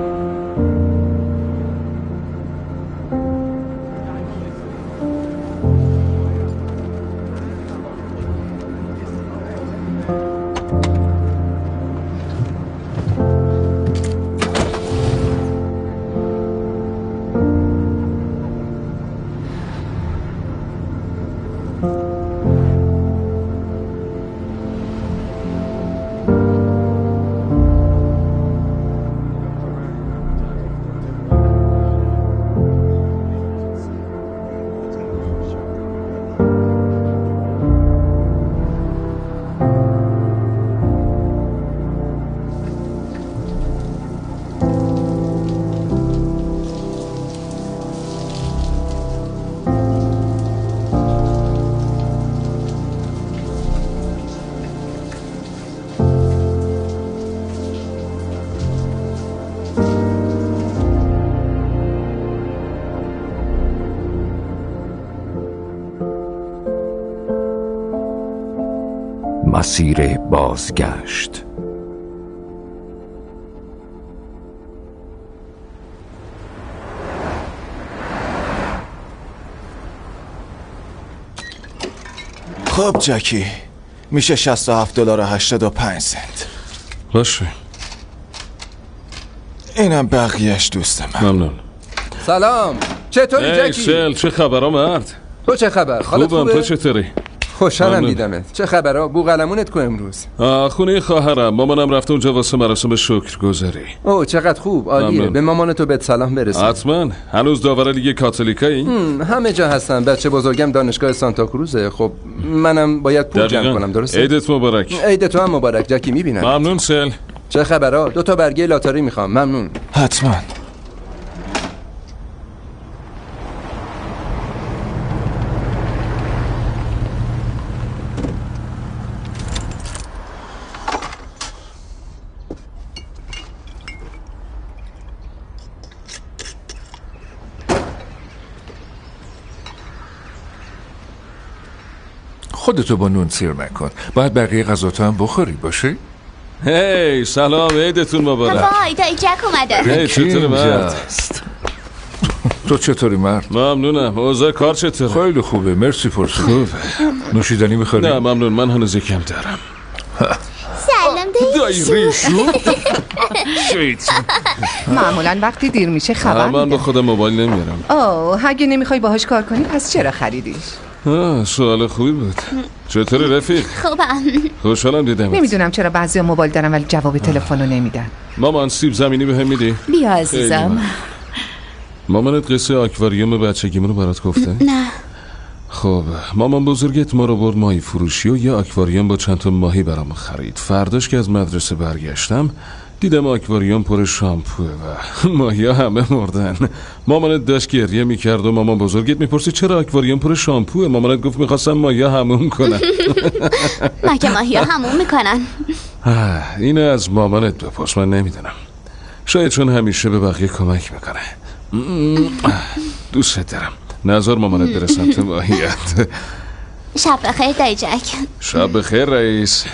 مسیر بازگشت. خب جکی، میشه $67.85. باشه. اینم بقیهش دوست من. ممنون. سلام، چطوری جکی؟ ای سل، چه خبرها مرد؟ تو چه خبر؟ خوبم، تو چطوری؟ خوشحالم دیدمت. چه خبرها؟ بوقلمونت کو امروز؟ خونه خواهرم، مامانم رفته اونجا واسه مراسم شکرگزاری. اوه چقدر خوب، عالیه. به مامانتو بهت سلام برسون. حتما. هنوز داور لیگ کاتولیکایی؟ همه جا هستن. بچه بزرگم دانشگاه سانتا کروزه. خب منم باید پول جمع کنم، درسته؟ عیدت مبارک. عید تو هم مبارک جکی. میبینم. ممنون سل. چه خبرها؟ 2 برگه لاتاری میخوام. ممنون. حتما. خودتو با نون سیر نکن، باید بقیه غذاتو هم بخوری. باشه؟ هی سلام، عیدتون مبارک. وای دایی جک اومده. هی چطوری مرد؟ تو چطوری مرد؟ ممنونم. اوضاع کار چطوره؟ خیلی خوبه، مرسی. پرسید خوبه. نوشیدنی میخوری؟ نه ممنون، من هنوز یکم دارم. سلام دایی ریشو. معمولا وقتی دیر میشه خبر من با خودم موبایل نمیارم. اوه اگه نمیخوای باهاش کار کنی پس چرا خریدیش؟ سوال خوبی بود. چطوری رفیق؟ خوبم. خوشحالم دیدمت. نمیدونم چرا بعضیا موبایل دارن ولی جواب تلفنو نمیدن. مامان سیب زمینی بهم میدی؟ بیا عزیزم. مامانت قصه آکواریوم بچگیمونو برات گفته؟ نه. خب مامان بزرگت ما رو برد ماهی فروشی و یه آکواریوم با چند تا ماهی برام خرید. فرداش که از مدرسه برگشتم دیدم آکواریوم پر شامپوه و ماهی‌ها همه مردن. مامانت داشت گریه میکرد و مامان بزرگت میپرسید چرا آکواریوم پر شامپوه؟ مامانت گفت میخواستم ماهی‌ها هموم کنن. مگه ماهی‌ها هموم میکنن؟ اینو از مامانت بپرس، من نمیدونم. شاید چون همیشه به بقیه کمک میکنه. دوست دارم. نظر مامانت برسم تو ماهیت. شب بخیر دایی جک. شب بخیر رئیس.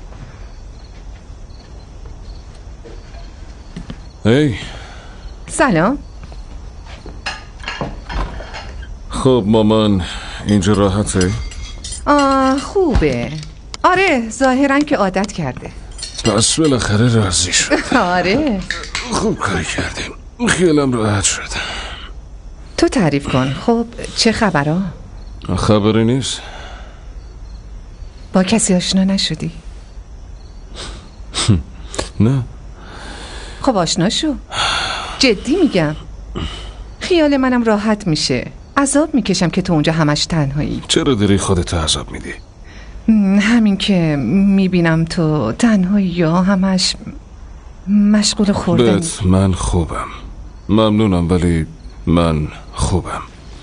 هی سلام. خب مامان اینجا راحته؟ خوبه. آره ظاهرا که عادت کرده. پس بالاخره راضی شد. آره خوب کاری کردیم، خیالم راحت شد. تو تعریف کن. خب چه خبرها؟ خبری نیست. با کسی آشنا نشدی؟ نه. خب آشنا شو. جدی میگم. خیال منم راحت میشه. عذاب میکشم که تو اونجا همش تنهایی. چرا داری خودتو عذاب میدی؟ همین که میبینم تو تنهایی یا همش مشغول خوردن. من خوبم. ممنونم ولی من خوبم.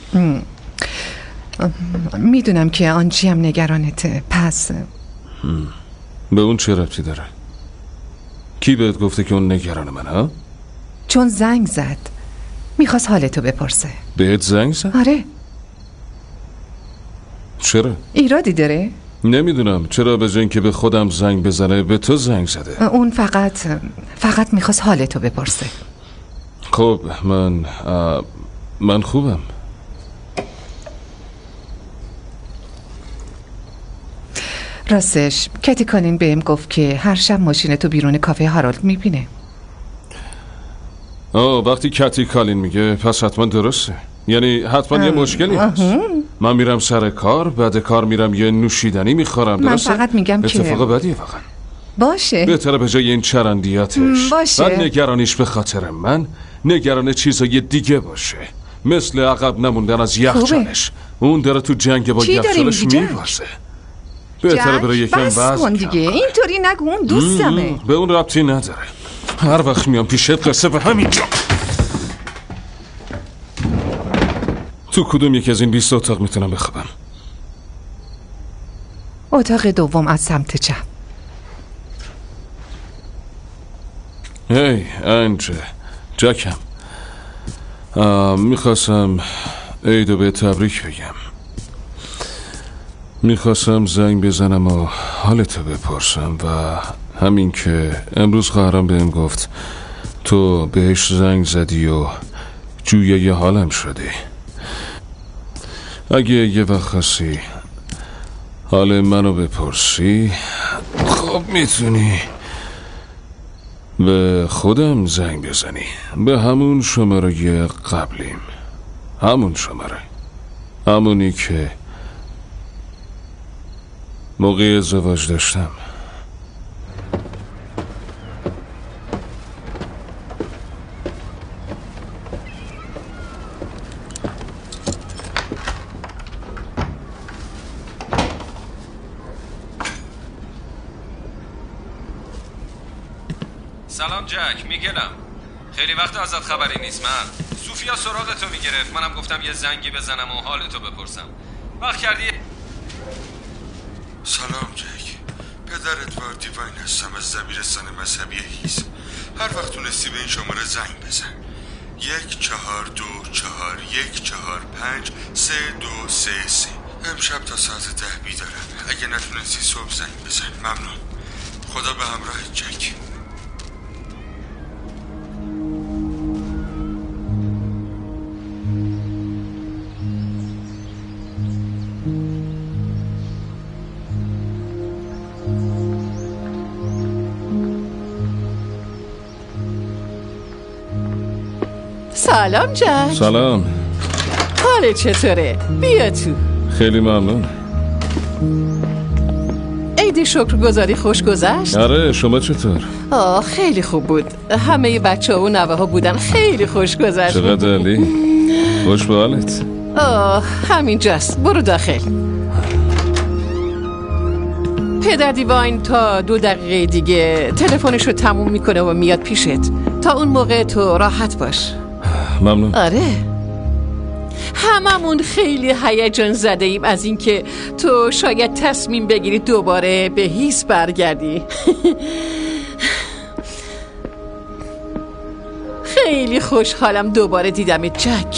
میدونم که آنچی هم نگرانته. پس به اون چه ربطی داره؟ کی بهت گفته که اون نگران من ها؟ چون زنگ زد میخواست حالتو بپرسه. بهت زنگ زد؟ آره. چرا؟ ایرادی داره؟ نمیدونم چرا به جای اینکه به خودم زنگ بزنه به تو زنگ زده. اون فقط میخواست حالتو بپرسه. خب من خوبم. راستش کتی کالین بهم گفت که هر شب ماشین تو بیرون کافه هارولد میبینه. وقتی کتی کالین میگه پس حتما درسته. یعنی حتما یه مشکلی هست. من میرم سر کار، بعد کار میرم یه نوشیدنی میخورم، درسته؟ من فقط میگم که اتفاق بدیه واقعا. باشه بهتره به جای این چرندیاتش باشه. بعد نگرانیش به خاطر من نگران چیزای دیگه باشه، مثل عقب نموندن از یخچالش. اون داره تو جنگ با یخچالش میوازه. بهتره برای یکم وزن کن دیگه. اینطوری نگو، اون دوستمه. به اون ربطی نداره. هر وقت میام پیشت قصه به همینجا. تو کدوم یکی از این 20 اتاق میتونم بخوابم؟ اتاق دوم از سمت چپ. هی انجه جکم، میخواستم عیدو به تبریک بگم. میخواستم زنگ بزنم و حالتو بپرسم و همین که امروز خواهرم بهم گفت تو بهش زنگ زدی و جویه یه حالم شدی. اگه یه وقت خواستی حال منو بپرسی خب میتونی به خودم زنگ بزنی، به همون شماره قبلیم، همون شماره، همونی که موقع ازدواج داشتم. سلام جک، میگلم. خیلی وقت ازت خبری نیست. من سوفیا سراغتو میگرفت، منم گفتم یه زنگی بزنم و حالتو بپرسم. وقت کردی؟ سلام جک، پدرت واردیواین هستم از دبیرستان مذهبی هیس. هر وقت تونستی به این شماره زنگ بزن. 1-4-2-4-1-4-5-3-2-3-3. امشب تا ساعت 10 بیدارم. اگه نتونستی صبح زنگ بزن. ممنون. خدا به همراهت جک. سلام جک. سلام. حالت چطوره؟ بیا تو. خیلی ممنون. عید شکرگزاری خوش گذشت؟ آره، شما چطور؟ خیلی خوب بود. همه بچه ها و نوه ها بودن، خیلی خوش گذشت. چقدر عالی. خوش به حالت. همینجاست، برو داخل. پدر دیواین تا 2 دقیقه دیگه تلفنشو تموم میکنه و میاد پیشت. تا اون موقع تو راحت باش. ممنون. آره، هممون خیلی هیجان زده ایم از اینکه تو شاید تصمیم بگیری دوباره به هیس برگردی. خیلی خوشحالم دوباره دیدمت جک.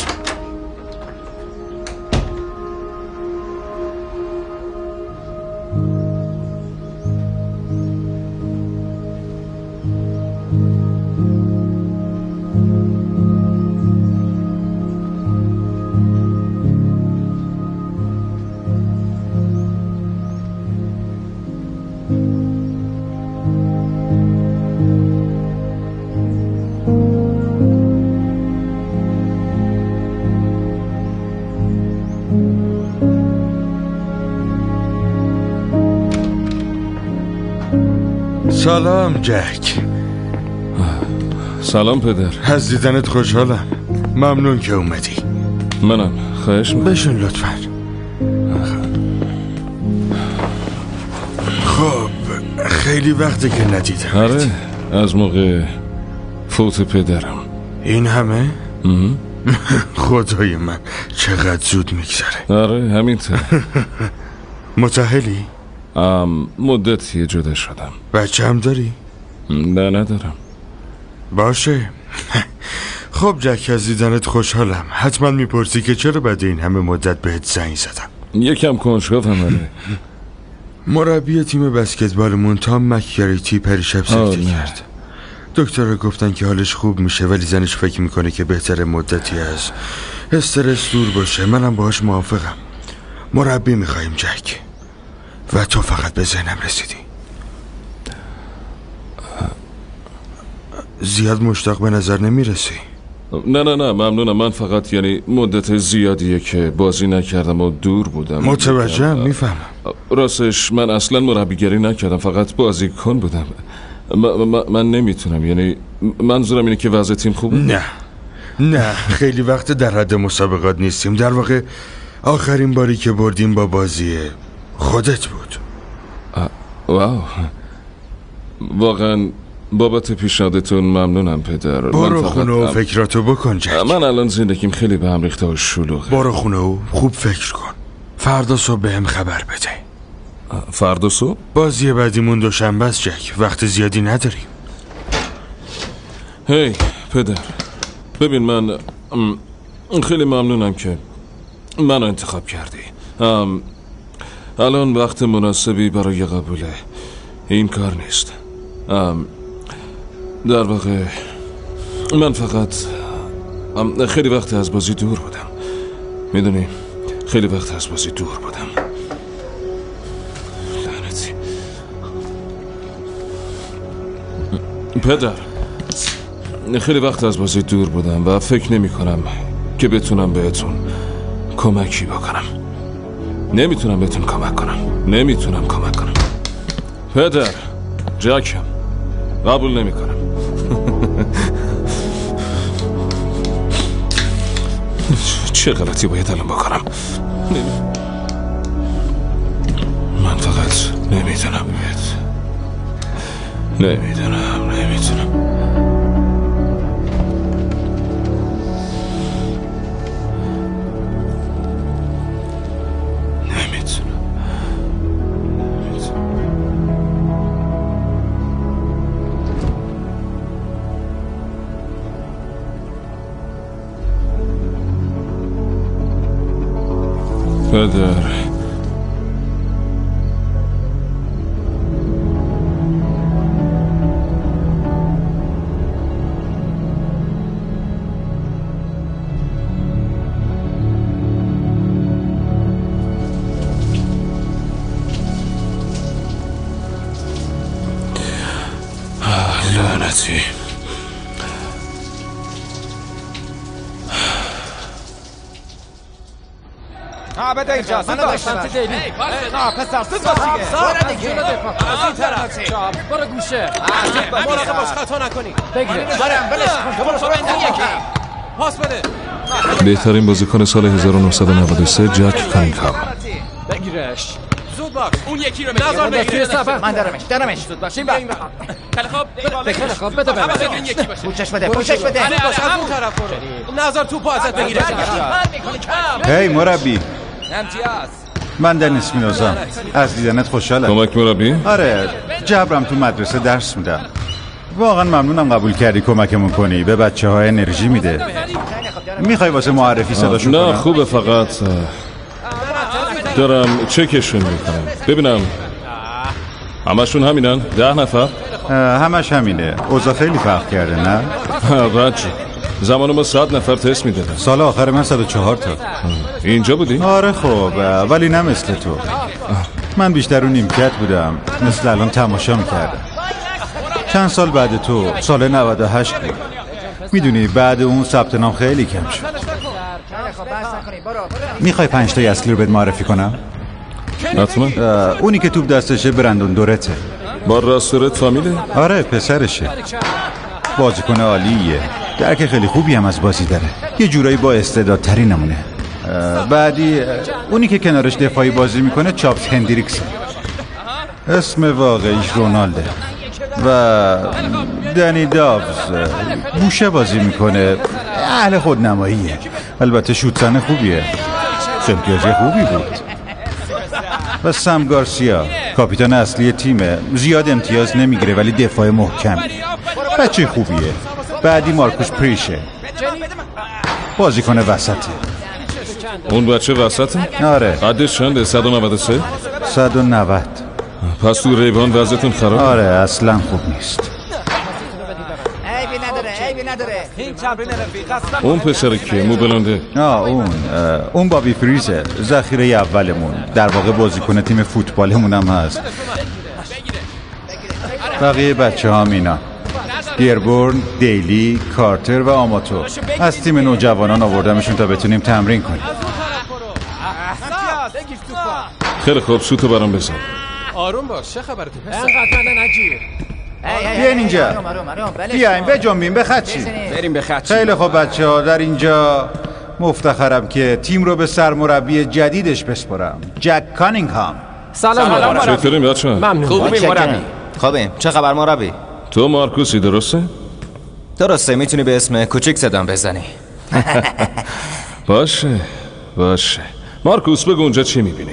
سلام جک. سلام پدر. از دیدنت خوشحالم. ممنون که اومدی. منم. خواهش می‌کنم. بشین لطفاً. خب خیلی وقته که ندیدم. آره، از موقع فوت پدرم. این همه؟ خدای من چقدر زود میگذره. آره همینطور. متأهلی؟ مدتی جدا شدم. بچه هم داری؟ نه ندارم. باشه. خب جک، از دیدنت خوشحالم. حتما میپرسی که چرا بعد این همه مدت بهت زنگ زدم. یکم کنجکاوم. آره. مربی تیم بسکتبالمون تام مکگریتی پریشب سکته کرد. دکترها گفتن که حالش خوب میشه، ولی زنش فکر میکنه که بهتره مدتی از استرس دور باشه. منم باهاش موافقم. مربی میخواییم جک، و تو فقط به ذهنم رسیدی. زیاد مشتاق به نظر نمیرسی. نه ممنونم. من فقط یعنی مدت زیادیه که بازی نکردم و دور بودم. متوجهم، میفهمم. راستش من اصلا مربیگری نکردم، فقط بازیکن بودم. من نمیتونم، یعنی منظورم اینه که وضع تیم خوبه. نه خیلی وقت در حد مسابقات نیستیم. در واقع آخرین باری که بردیم با بازی خودت بود. واو، واقعا بابت پیشنهادتون ممنونم پدر. برو خونه و فکراتو بکن جک. من الان زندگیم خیلی به هم ریخته و شلوغه. برو خونه و خوب فکر کن. فردا صبح بهم خبر بده. فردا صبح؟ بازی بعدیمون دوشنبه است جک، وقت زیادی نداریم. هی پدر، ببین من خیلی ممنونم که منو انتخاب کردی. الان وقت مناسبی برای قبول این کار نیست. در واقع من فقط خیلی وقت از بازی دور بودم. میدونی خیلی وقت از بازی دور بودم. لعنتی پدر، خیلی وقت از بازی دور بودم و فکر نمی کنم که بتونم بهتون کمکی بکنم. نمیتونم بهتون کمک کنم. پدر، جکم قبول نمی کنم. چه غلطی باید الان بکنم؟ من فقط نمیتونم. پدر، لعنتی. بده اینجا منو داشتم تو دیلی. پسر تو برو دیگه از این طرف برو گوشه. مراقب باش خطا نکنی. بگیره دارم بلش کن. برو بندی یکی پاس بده. بهترین بازیکن سال 1993 جک کانینگهام. بگیرش زود باش. اون یکی رو نظر بگیر. من درمش زود باش. این خیلی خوب بده پوشش بده باش از اون طرف برو. نظر توپو ازت بگیره. هی مربی، من دنیس مینوزم. از دیدنت خوشحالم. کمک مربی؟ آره، جبرم تو مدرسه درس میدم. واقعا ممنونم قبول کردی کمکمون کنی. به بچه‌ها انرژی میده. میخوای واسه معرفی صداشون کنم؟ نه خوبه، فقط دارم چکشون میکنم ببینم همشون همینن. 10 نفر؟ همش همینه. اوضاع خیلی فرق کرده نه؟ بچه زمان ما 100 نفر تست میدادن. سال آخر من 104 تا. اینجا بودی؟ آره خب، ولی نه مثل تو. من بیشتر اون نیمکت بودم، مثل الان تماشا میکردم. چند سال بعد تو، سال 98 بود. میدونی بعد اون ثبت نام خیلی کم شد. میخوای 5 تا اصلی رو بهت معرفی کنم؟ حتما. اونی که توپ دستشه برندون دورته. با راستورت فامیله؟ آره پسرشه. بازیکن عالیه. درک خیلی خوبی هم از بازی داره. یه جورایی با استعدادتری نمونه. بعدی اونی که کنارش دفاعی بازی میکنه چاپس هندریکس. اسم واقعیش رونالده. و دنی داوز گوشه بازی میکنه. اهل خودنماییه. البته شوتزن خوبیه. امتیازی خوبی بود. و سم گارسیا کاپیتان اصلی تیمه. زیاد امتیاز نمیگیره ولی دفاع محکم. بچه خوبیه. بعدی مارکوس پریشه. بازیکن وسطه. اون بچه وسطه؟ آره. قدش چنده؟ 193؟ 190. پس تو ریوان وضعتون خراب؟ آره اصلا خوب نیست. اون پسر کیه؟ مو بلنده؟ اون بابی فریزه، ذخیره اولمون، در واقع بازیکن تیم فوتبالمون هم هست. بقیه بچه ها اینا دیربورن، دیلی، کارتر و آماتو. از تیم نوجوانان آوردمشون تا بتونیم تمرین کنیم. خیلی خوب، سوتو برام بزن. آروم باش، چه خبرته؟ انقدر نگیر. بیاین اینجا، بیاین بجنبیم به خدچی. بریم به خدچی. خیلی خوب بچه ها، در اینجا مفتخرم که تیم رو به سرمربی جدیدش بسپرم، جک کانینگهام. سلام. چطوریم بچه ها؟ ممنون. خوبیم مربی. خوبیم. چه خبر مربی؟ تو مارکوسی درسته؟ درسته، میتونی به اسم کوچیک صدام بزنی. باشه مارکوس، بگو اونجا چی میبینی؟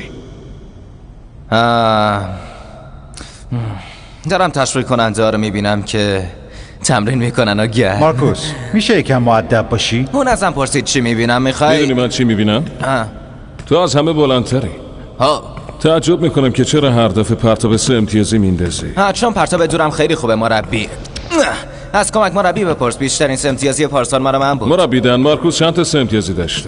دارم تشویق کننده ها رو میبینم که تمرین میکنن و گه. مارکوس میشه یکم مؤدب باشی؟ اون ازم پرسید چی میبینم، میخوای؟ میدونی من چی میبینم؟ تو از همه بلندتری. تعجب میکنم که چرا هر دفعه پرتاب 3 امتیازی میندازی. چون پرتاب دورم خیلی خوبه مربی. از کمک مربی بپرس، بیشترین 3 امتیازی پارسال مرا من بود. مربی دن مارکوس چند تا 3 امتیازی داشته؟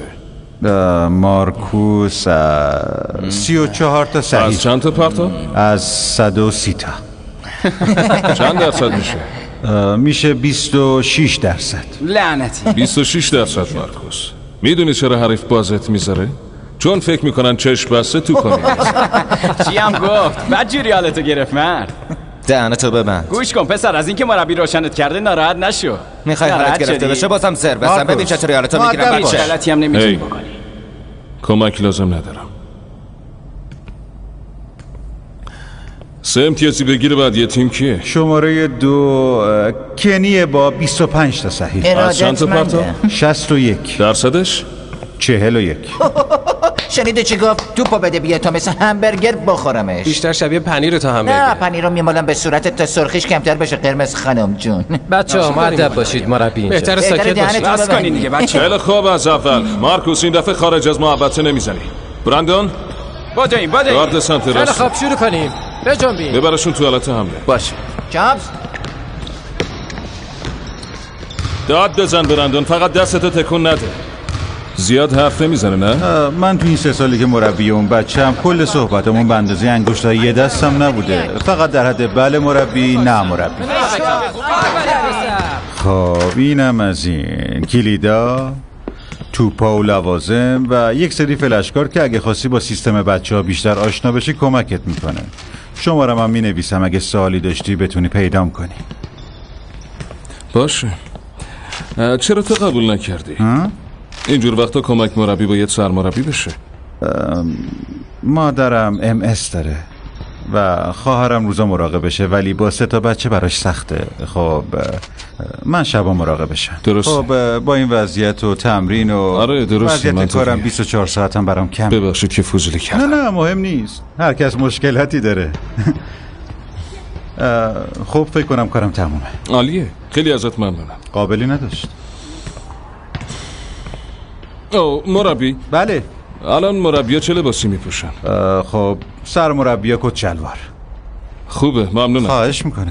مارکوس 34 تا صحیح. از چند تا پرتاب؟ از 130 تا. چند درصد میشه؟ میشه 26 درصد. لعنتی. 26 درصد مارکوس. میدونی چرا حریف بازت میذاره؟ چون فکر میکنن چشم بسته تو کنی. چی هم گفت؟ بدجوری حالتو گرفت مرد. دهنتو ببند. گوش کن پسر، از اینکه مربی روشنت کرده ناراحت نشو. میخوای حالت گرفته بشه بازم زر بزن. ببین چطوری حالتو میگیرم. هیچ غلطی هم نمیتونی بکنی. کمک لازم ندارم. 3 امتیازی بگیره بعد یه تیم کیه؟ شماره 2 کنیه با 25 تا صحیح. از چند تا پرتاب؟ 61 درصدش؟ 41. شنیده چی گفت؟ توپو بده بیا تا مثل همبرگر بخورمش. بیشتر شبیه پنیر تا همبرگر. نه، پنیر رو میمالم به صورتت تا سرخیش کمتر بشه قرمز خانم جون. بچه‌ها مؤدب باشید، مربی اینجا. بهتره ساکت باشید. بس کنین دیگه بچه‌ها. خیلی خوب، از اول مارکوس این دفعه خارج از محوطه نمیزنی. براندون بدوین. گارد سمت راست. خیلی خوب، شروع کنیم. بجنبین. ببرشون تو حالت حمله. باشه. چاپس. داد بزن براندون، فقط دستتو تکون نده. زیاد حرف نمیزنه نه؟ من تو این 3 سالی که مربی اون بچه‌ام کل صحبتمون به اندازه انگشتای یه دستم نبوده. فقط در حد بله مربی، نه مربی. خب اینم از این کلیدا، توپا و لوازم و یک سری فلشکار که اگه خواستی با سیستم بچه‌ها بیشتر آشنا بشی کمکت میکنه. شمارم هم مینویسم اگه سوالی داشتی بتونی پیدام کنی. باشه. چرا تو قبول نکردی؟ اینجور وقتا کمک مربی باید سرمربی بشه. مادرم MS داره و خواهرم روزا مراقبشه، ولی با 3 تا بچه براش سخته. خب من شبا مراقبشم. درست. خب با این وضعیت و تمرین و آره درسته، وضعیت کارم 24 ساعتم برام کم. ببخشید که فضولی کردم. نه مهم نیست، هر کس مشکلاتی داره. خب فکر کنم کارم تمومه. عالیه، خیلی ازت ممنونم. قابلی نداشت. مربی. بله. الان مربی‌ها چه لباسی میپوشن؟ خب سرمربی‌ها کت شلوار. خوبه، ممنونم. خواهش میکنم.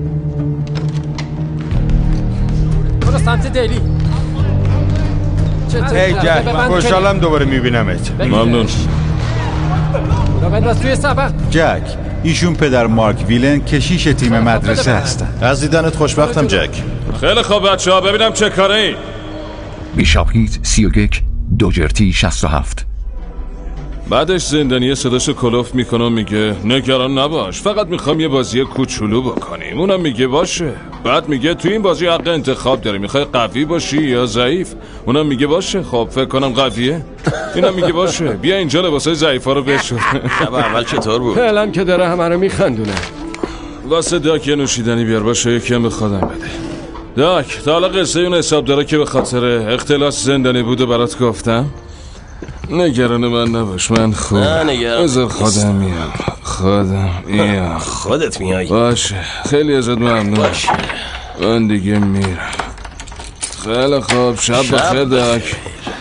سمت دلی. هی جک، خوشحالم دوباره میبینمت. ممنون. رو بنداز توی سبق. جک، ایشون پدر مارک ویلن کشیش تیم مدرسه هستن. از دیدنت خوشبختم جک. خیلی خوب بچه‌ها، ببینم چه کاری. بیشاپ هیت 31 دوجرتی 67. بعدش زندانی صداشو کلوف میکنه و میگه نگران نباش، فقط میخوام یه بازی کوچولو بکنیم. اونم میگه باشه. بعد میگه تو این بازی حق انتخاب داری، میخوای قوی باشی یا ضعیف. اونم میگه باشه. خب فکر کنم قویه. اینم میگه باشه، بیا اینجا لباسای ضعیفا رو بشور. شب اول چطور بود؟ فعلا که داره همه رو میخندونه. واسه داک یه نوشیدنی بیار، باشه یکم به خودم بده. داک، تا حالا قصه اون حساب داره که به خاطر اختلاس زندانی بوده برات گفتم؟ نگران من نباش، من خوب. بذار خودم میام. خودت میای؟ باشه، خیلی ازت ممنون. باشه، من دیگه میرم. خیلی خوب، شب بخیر داک.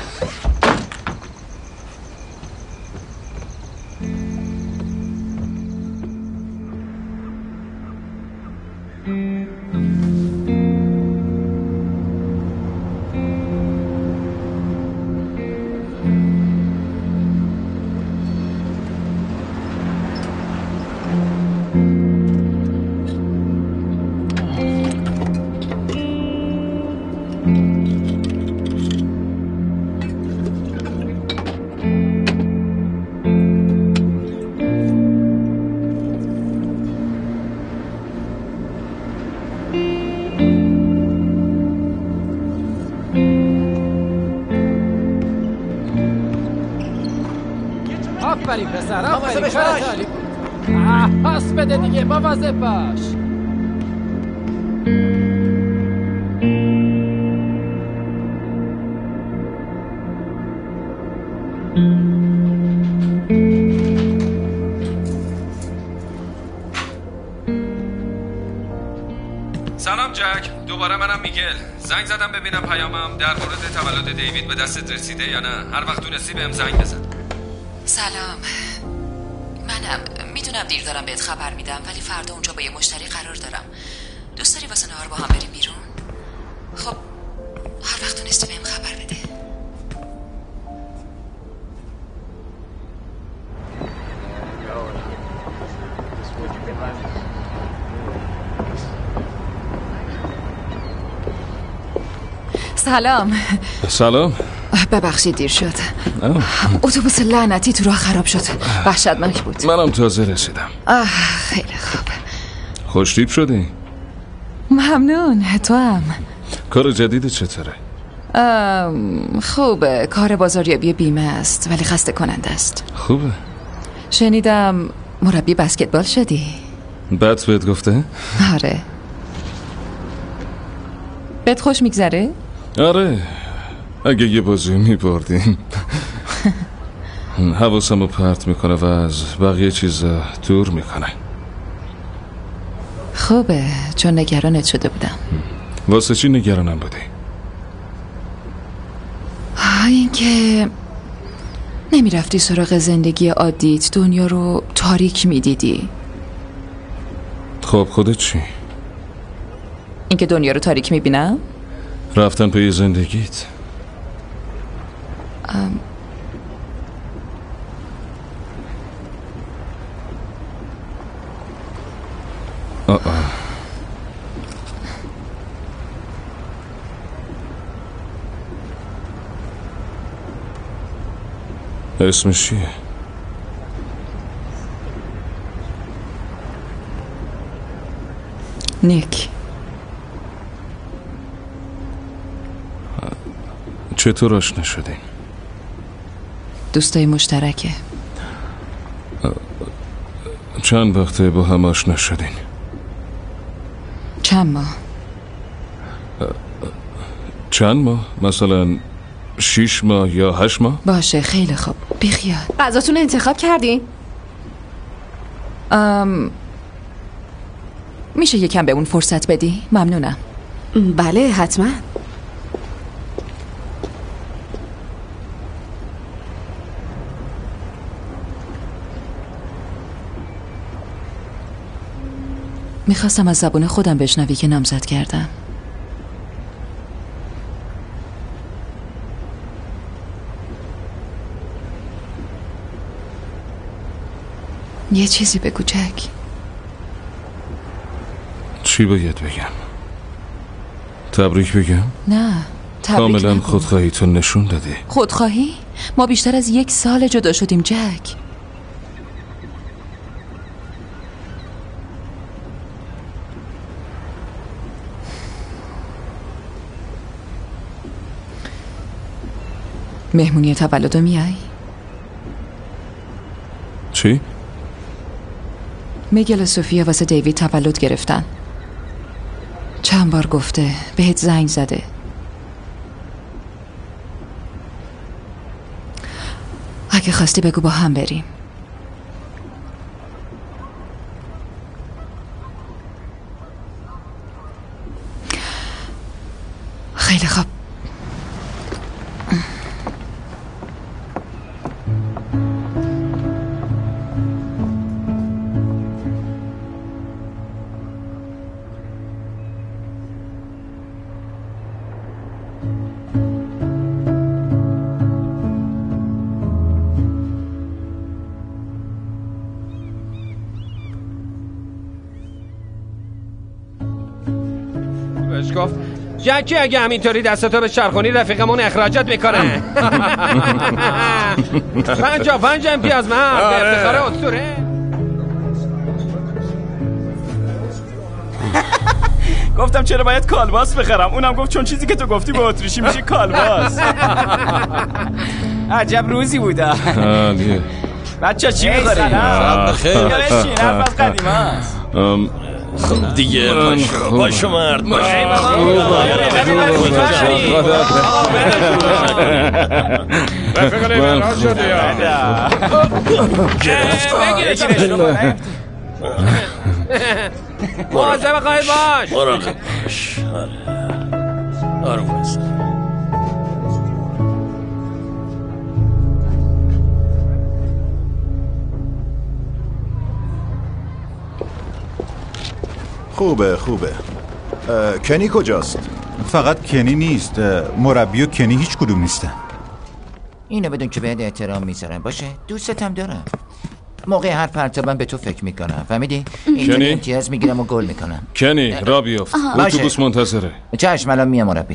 آفرین پسر، آفرین کارت. پاس بده دیگه، مواظب باش. سلام جک، دوباره منم میگل. زنگ زدم ببینم پیامم در مورد تولد دیوید به دستت رسیده یا نه. هر وقت تونستی بهم زنگ بزن. سلام، منم. میدونم دیر دارم بهت خبر میدم، ولی فردا اونجا با یه مشتری قرار دارم. دوست داری واسه نهار با هم بریم بیرون؟ خب هر وقت تونستی بهم خبر بده. سلام. سلام. ببخشید دیر شد. اتوبوس لعنتی تو راه خراب شد. وحشتناک بود. منم تازه رسیدم. خیلی خوب. خوشتیپ شدی؟ ممنون. تو هم. کار جدید چطوره؟ خوبه. کار بازاریابی بیمه است ولی خسته کننده است. خوبه. شنیدم مربی بسکتبال شدی. بد بهت گفته؟ آره. بهت خوش میگذره؟ آره، اگه یه بازی میبردیم. حواسمو پرت میکنه و از بقیه چیزا دور میکنه. خوبه، چون نگرانت شده بودم. واسه چی نگرانم بودی؟ این که نمیرفتی سراغ زندگی عادیت، دنیا رو تاریک میدیدی. خب خودت چی؟ این که دنیا رو تاریک میبینم؟ رفتن پی زندگیت. اسمش چیه؟ نیک. چطور آشنا شدین؟ دوستای مشترکه. چند وقته با هم آشنا شدین؟ چند ماه. چند ماه؟ مثلا 6 ماه یا 8 ماه؟ باشه خیلی خوب، بیخیال. غذاتون انتخاب کردین؟ میشه یکم به اون فرصت بدی؟ ممنونم. بله حتما. میخواستم از زبون خودم بشنوی که نامزد کردم. یه چیزی بگو جک. چی باید بگم؟ تبریک بگم؟ نه تبریک کاملا نگو. خودخواهی تو نشون دادی. خودخواهی؟ ما بیشتر از 1 سال جدا شدیم جک. مهمونی تولدو میای؟ چی؟ میگل و سوفیا واسه دیوید تولد گرفتن. چند بار گفته بهت زنگ زده. اگه خواستی بگو با هم بریم. خیلی خوب. گفت جکی اگه همینطوری دستتو به چرخونی رفیقمون اخراجت میکنه. 55 امتیاز من به افتخار اسطوره. گفتم چرا باید کالباس بخرم، اونم گفت چون چیزی که تو گفتی به اتریشی میشه کالباس. عجب روزی بوده. عالیه. بچه چی میخوری؟ سلام بخیر. بشین، حرف از قدیم هست. خب دیگه پاشو مرد مواظب خواهید باش. مراقب باش. آروم باش. خوبه کنی کجاست؟ فقط کنی نیست، مربی و کنی هیچ کدوم نیستن. اینو بدون که بهت احترام میذارم باشه. دوستتم دارم. موقع هر پرتابم به تو فکر میکنم، فهمیدی؟ اینجوری امتیاز میگیرم و گل میکنم. کنی را بیافت، اتوبوس منتظره. چشم الان میام مربی.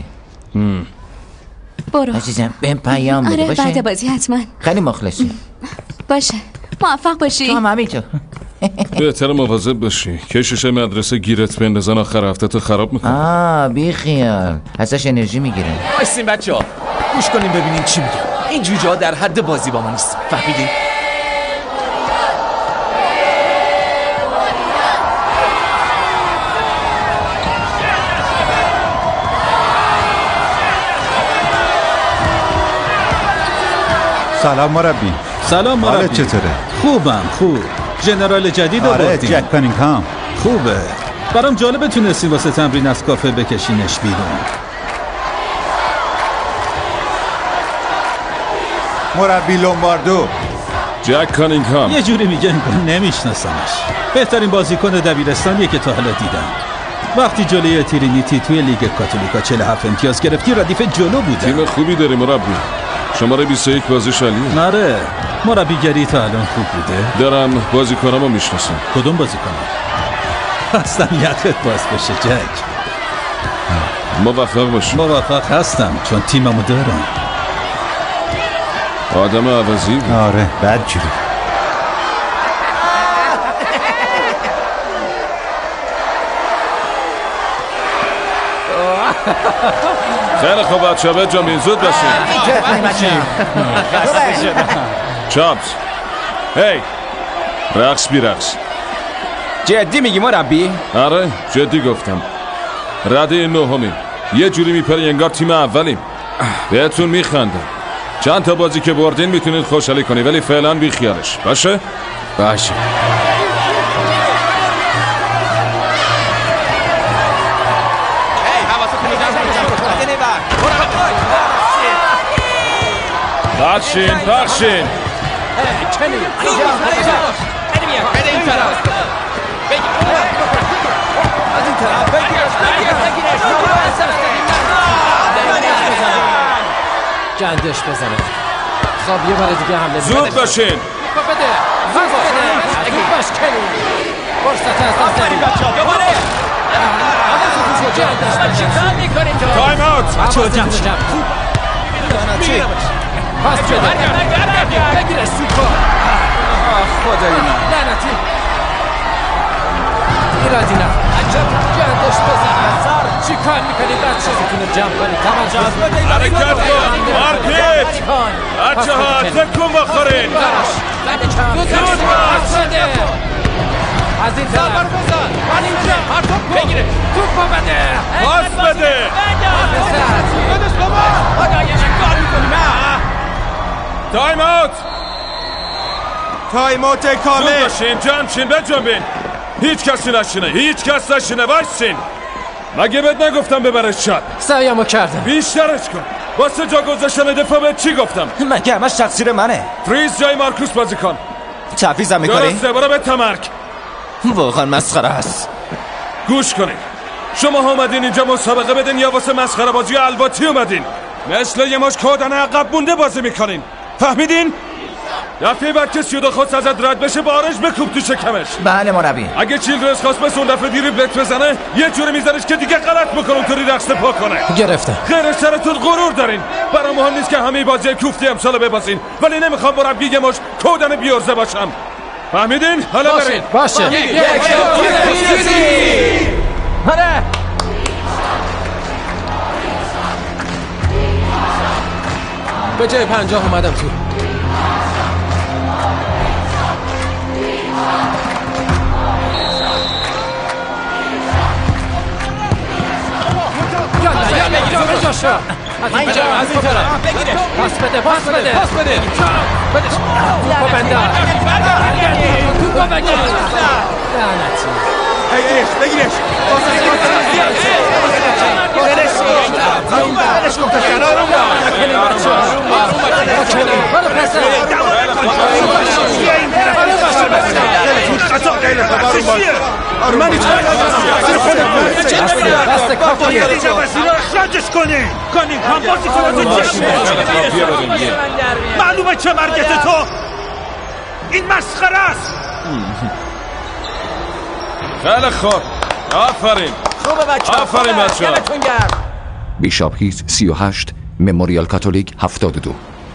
برو عزیزم بهم پیام بده. آره باشه بعد بازی حتما. خیلی مخلصی. باشه موفق باشی. تو هم همینطور. بهتر مواظب باشی، کشش مدرسه گیرت بندازن آخر هفته تو خراب میکنه. بی خیال، ازش انرژی میگیره. وایسین بچه‌ها گوش کنیم ببینیم چی میگه. این جوجه ها در حد بازی با ما نیست، فهمیدین؟ سلام مربی. سلام مربی. حالت چطوره؟ خوبم. ژنرال جدید آوردیم. جک کانینگهام. خوبه. برام جالبه تونستی واسه تمرین از کافه بکشینش بیرون. مربی لومباردو. جک کانینگهام. یه جوری میگه انگار نمیشناسمش. بهترین بازیکن دبیرستانیه که تا حالا دیدم. وقتی جلوی ترینیتی توی لیگ کاتولیکا 47 امتیاز گرفتی ردیف جلو بوده. تیم خوبی داری مربی. شماره 21 بازیش عالیه. آره. مربیگری تا الان خوب بوده. دارم بازیکنامو میشناسم. کدوم بازیکن؟ هستم یقت باز بشه جک. موفق باشی. موفق هستم چون تیممو دارم. آدم عوضی بود. آره بدجوری. خیلی خوب بچه به جامعین زود باشین. چاپس هی رقص بیرقص. جدی میگی مربی؟ آره جدی گفتم. رده نهمیم، یه جوری میپری انگار تیم اولیم. بهتون میخندم. چند تا بازی که بردین میتونید خوشحالی کنی ولی فعلا بی خیالش باشه؟ باشه. بخشین گندش بزنه. خب یه بار دیگه حمله. زود باشین. بده. باش کنی فرصت از دست ندید بچه‌ها دوباره تایم اوت بچه‌ها جمع شد پاس بده بگیره سوپا خدای من لعنتی ایرادی نه گردش بزن چی کار میکنی بچه ستونه جمع کنی توجه حرکت کن مارپیت بچه ها تکون بخورین زود پاس بده از این طرف من اینجا بگیره توپ بده پاس بده بدش بابا خدای چی کار میکنی تایم اوت تایم اوت کامل زود باشین جمع شین بجنبین هیچ کسی نشینه هیچ کس نشینه باشین مگه بهت نگفتم ببرش شد سعیمو کردم بیشترش کن واسه جا گذاشتن دفاع بهت چی گفتم مگه همش تقصیر منه فریز جای مارکوس بازی کن تحفیزم میکنی؟ درسته برو به تمرک واقعا مسخره است گوش کنین شما اومدین اینجا مسابقه بدین یا واسه مسخره بازی الواتی اومدین مثل یه مش کودن عقب مونده بازی میکنین فهمیدین؟ دفعه بعد که 32 خود ازت رد بشه بارش بکوب تو شکمش بله مربی اگه چیلدرز خواست بس اون دفعه دیری بلت بزنه یه جوری میزنش که دیگه غلط میکنه اونطوری رقص پا کنه گرفتم غیر سرتون غرور دارین برای مهم نیست که همه بازی کوفتی امسال ببازین ولی نمیخوام مربی یه مش کودن بیارزه باشم فهمیدین؟ حالا برین باشه آره به جای 50 اومدم تو از این طرف پاس بده بدش توپو بندار توپو بگیر لعنتی بگیرش معلومه چه مرگت تو این مسخره است خیلی خوب آفرین آفرین بچه بیشاپ هیت 38 مموریال کاتولیک 72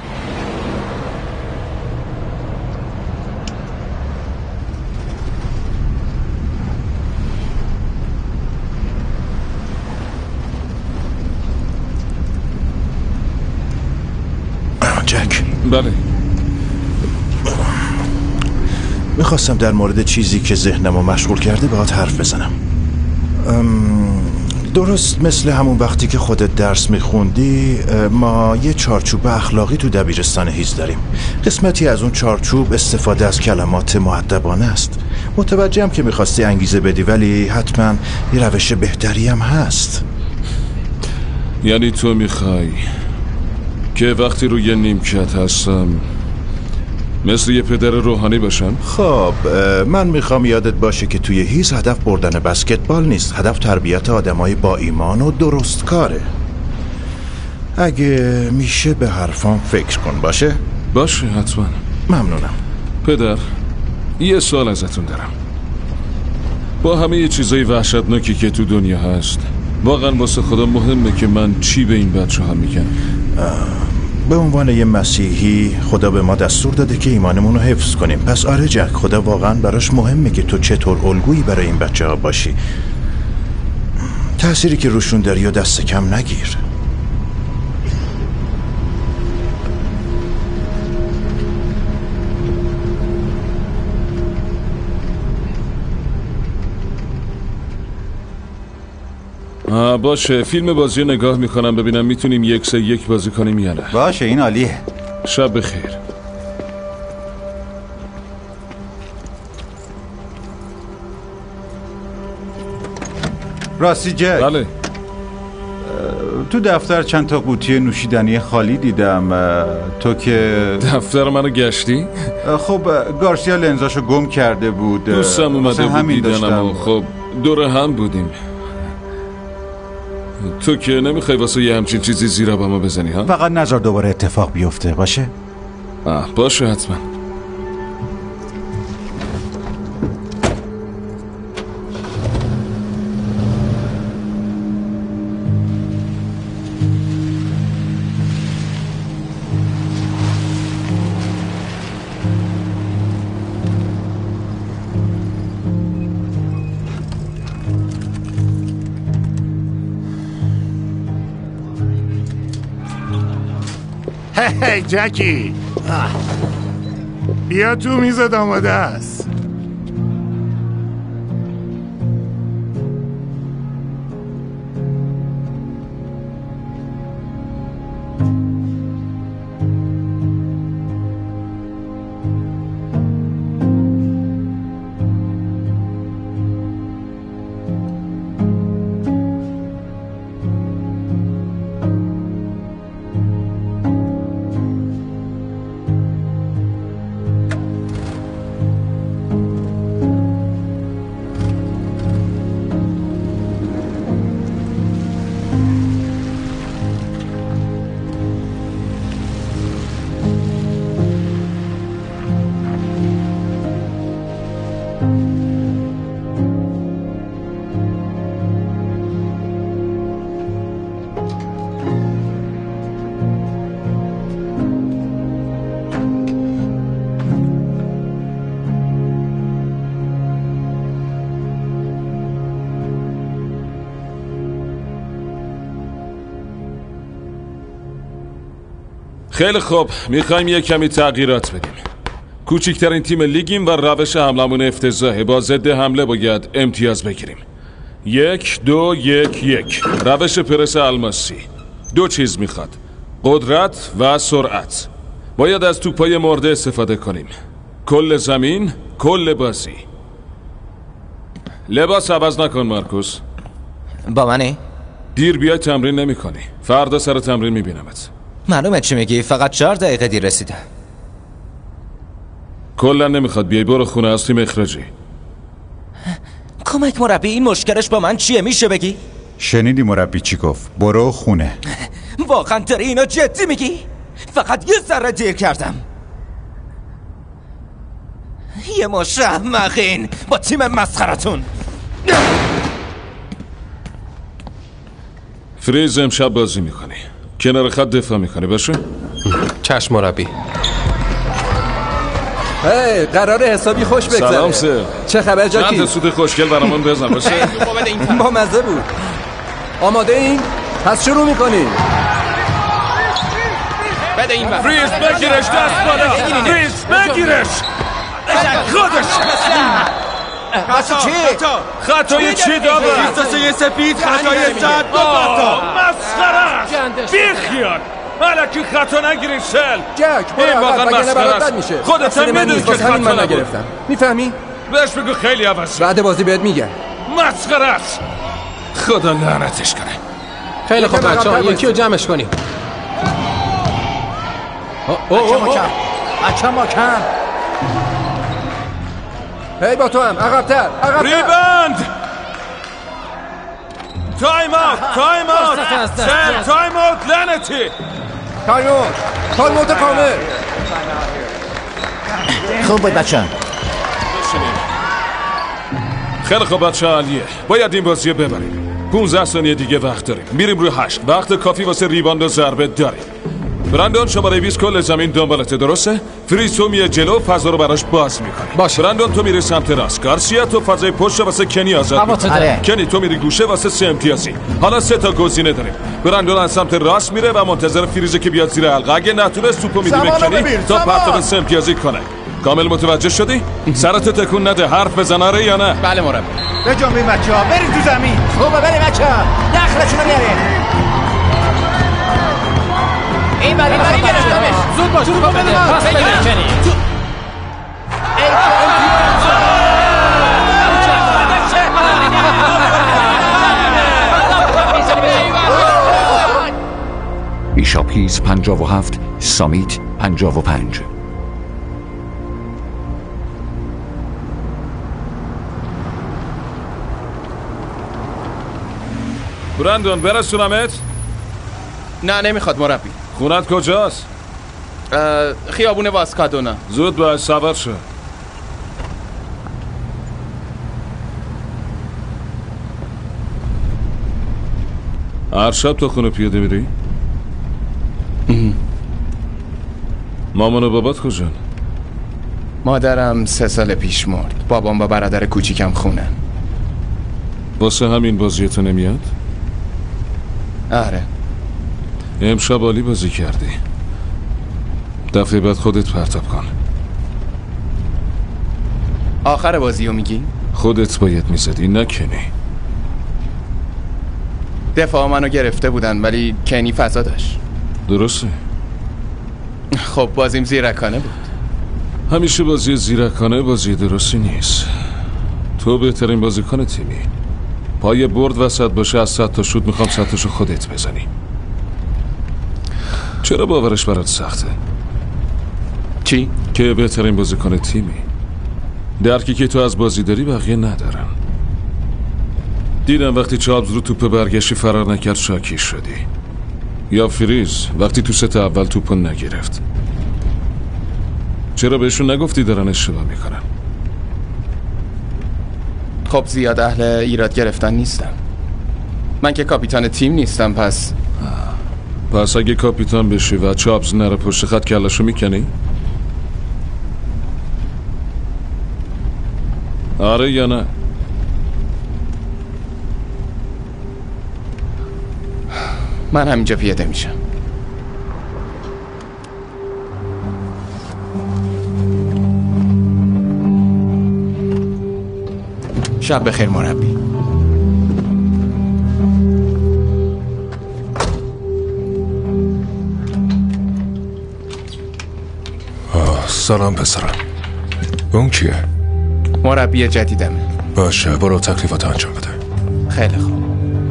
جک بله میخواستم در مورد چیزی که ذهنمو مشغول کرده باهات حرف بزنم درست مثل همون وقتی که خودت درس میخوندی ما یه چارچوب اخلاقی تو دبیرستان هیز داریم قسمتی از اون چارچوب استفاده از کلمات مؤدبانه است متوجهم که میخواستی انگیزه بدی ولی حتما یه روش بهتری هم هست یعنی تو میخوای که وقتی روی نیمکت هستم مثل یه پدر روحانی باشم؟ خب من میخوام یادت باشه که توی هیز هدف بردن بسکتبال نیست هدف تربیت آدمای با ایمان و درست کاره اگه میشه به حرفام فکر کن باشه؟ باشه حتما ممنونم پدر یه سوال ازتون دارم با همه یه چیزای وحشتناکی که تو دنیا هست واقعا واسه خدا مهمه که من چی به این بچه ها میگم؟ به عنوان یه مسیحی خدا به ما دستور داده که ایمانمون رو حفظ کنیم پس آره جک خدا واقعا براش مهمه که تو چطور الگویی برای این بچه ها باشی تأثیری که روشون داری و دست کم نگیر باشه فیلم بازی نگاه میکنم ببینم میتونیم 1-1 بازی کنیم یا نه باشه این عالیه شب بخیر راستی جک بله تو دفتر چند تا قوطی نوشیدنی خالی دیدم تو که دفتر منو گشتی؟ خب گارسیا لنزاشو گم کرده بود دوستم اومده بود دیدنم و خب دور هم بودیم تو که نمیخوای واسه یه همچین چیزی زیرا با ما بزنی ها؟ فقط نذار دوباره اتفاق بیفته باشه؟ باشه حتما هی جکی، بیا تو، میزت آماده است. خیلی خوب، میخوایم یک کمی تغییرات بدیم. کوچکترین تیم لیگیم و روش حملمون افتضاحه. با ضد حمله باید امتیاز بگیریم. 1 2 1 1. روش پرس الماسی. 2 چیز میخواد: قدرت و سرعت. باید از توپای مرده استفاده کنیم. کل زمین، کل بازی. لباس عوض نکن مارکوس. با منی؟ دیر بیای تمرین نمی کنی. فردا سر تمرین میبینمت. معلومه چی میگی، فقط 4 دقیقه دیر رسیدم. کلا نمیخواد بیای، برو خونه، از تیم اخراجی. کمک مربی، این مشکلش با من چیه میشه بگی؟ شنیدی مربی چی گفت؟ برو خونه. واقعا داری اینو جدی میگی؟ فقط یه ذره دیر کردم. یه مش احمقین با تیم مسخرتون. فریز امشب بازی میکنی، کنار خط دفاع میکنی، باشه؟ چشم مربی. هی قراره حسابی خوش بگذره. سلام سر. چه خبر جاکی؟ چند سود خوشگل برامون بزن، باشه؟ با مزه بود. آماده این؟ پس شروع میکنیم. بده این بر. فریز بگیرش، دست بالا. فریز بگیرش. خودش. خطای چی دابه؟ کیستاسه سپید، خطای صد دو خطا. مسخره. بیخیال. ملکی خطا نگیرین سل. جک این واقعا مسخره است. خودت هم میدونی که خطا من نگرفتم. میفهمی؟ بهش بگو خیلی عوضی. بعد بازی بهت میگم. مسخره است. خدا لعنتش کنه. خیلی خوب بچه‌ها، یکی رو جمعش کنیم. بچه ما کم. هی با تو هم، عقب‌تر. ریبند. تایم آوت. سل تایم آوت لعنتی. تایم آوت کامل. خوب بود بچه. خیلی خوب بچه عالیه، باید این بازی ببریم. 15 ثانیه دیگه وقت داریم. میریم روی 8. وقت کافی واسه ریباند و ضربه داریم. برندون شماره 20 کل زمین دنبالته، درسته؟ فریز تو میه جلو، فضا رو براش باز میکنی. باشه. برندون تو میری سمت راست. گارسیا تو فضای پشت واسه کنی آزاد میکنی. کنی تو میری گوشه واسه 3 امتیازی. حالا 3 تا گزینه داریم. برندون از سمت راست میره و منتظر فریزه که بیاد زیر حلقه. اگه نتونست توپو میدی به کنی تا پرتاب 3 امتیازی کنه. کامل متوجه شدی؟ سرت تکون نده، حرف بزن آره یا نه؟ بله مربی. بجنبین بچه‌ها، برید تو زمین. خوبه بریم بچه‌ها. داخلشون بیاریم. این بری گرفتمش. زود باش، توپو بده. پاس بده کنی. بیشاپ هیز 57، سامیت 55. برندون برسونمت؟ نه نمیخواد مربی. خونت کجاست؟ خیابون واسکادونا. زود باش، سوار شو. هر شب تو خونه پیاده میری؟ مامان و بابات کجان؟ مادرم 3 سال پیش مرد. بابام با برادر کوچیکم خونن. واسه همین بازیتو نمیاد؟ آره. امشب عالی بازی کردی. دفعه بعد خودت پرتاب کن. آخر بازیو میگی؟ خودت باید میزدی نه کنی. دفاع منو گرفته بودن ولی کنی فضا داشت. درسته. خب بازیم زیرکانه بود. همیشه بازی زیرکانه بازی درستی نیست. تو بهترین بازیکن تیمی. پای برد وسط باشه از 100 تا شوت میخوام 100 تاشو خودت بزنی. چرا باورش برات سخته؟ چی؟ که بهترین بازیکن تیمی. درکی که تو از بازی داری بقیه ندارن. دیدم وقتی چابز رو توپ برگشتی فرار نکرد شاکی شدی. یا فریز وقتی تو ست اول توپو نگرفت. چرا بهشون نگفتی دارن اشتباه میکنن؟ خب زیاد اهل ایراد گرفتن نیستم. من که کاپیتان تیم نیستم. پس اگه کاپیتان بشی و چابز نره پشت خط کلشو میکنی؟ آره یا نه؟ من همینجا پیاده میشم. شب بخیر مربی. سلام پسرم. اون کیه؟ مربی جدیدمه. باشه برو تکلیفات انجام بده. خیلی خوب.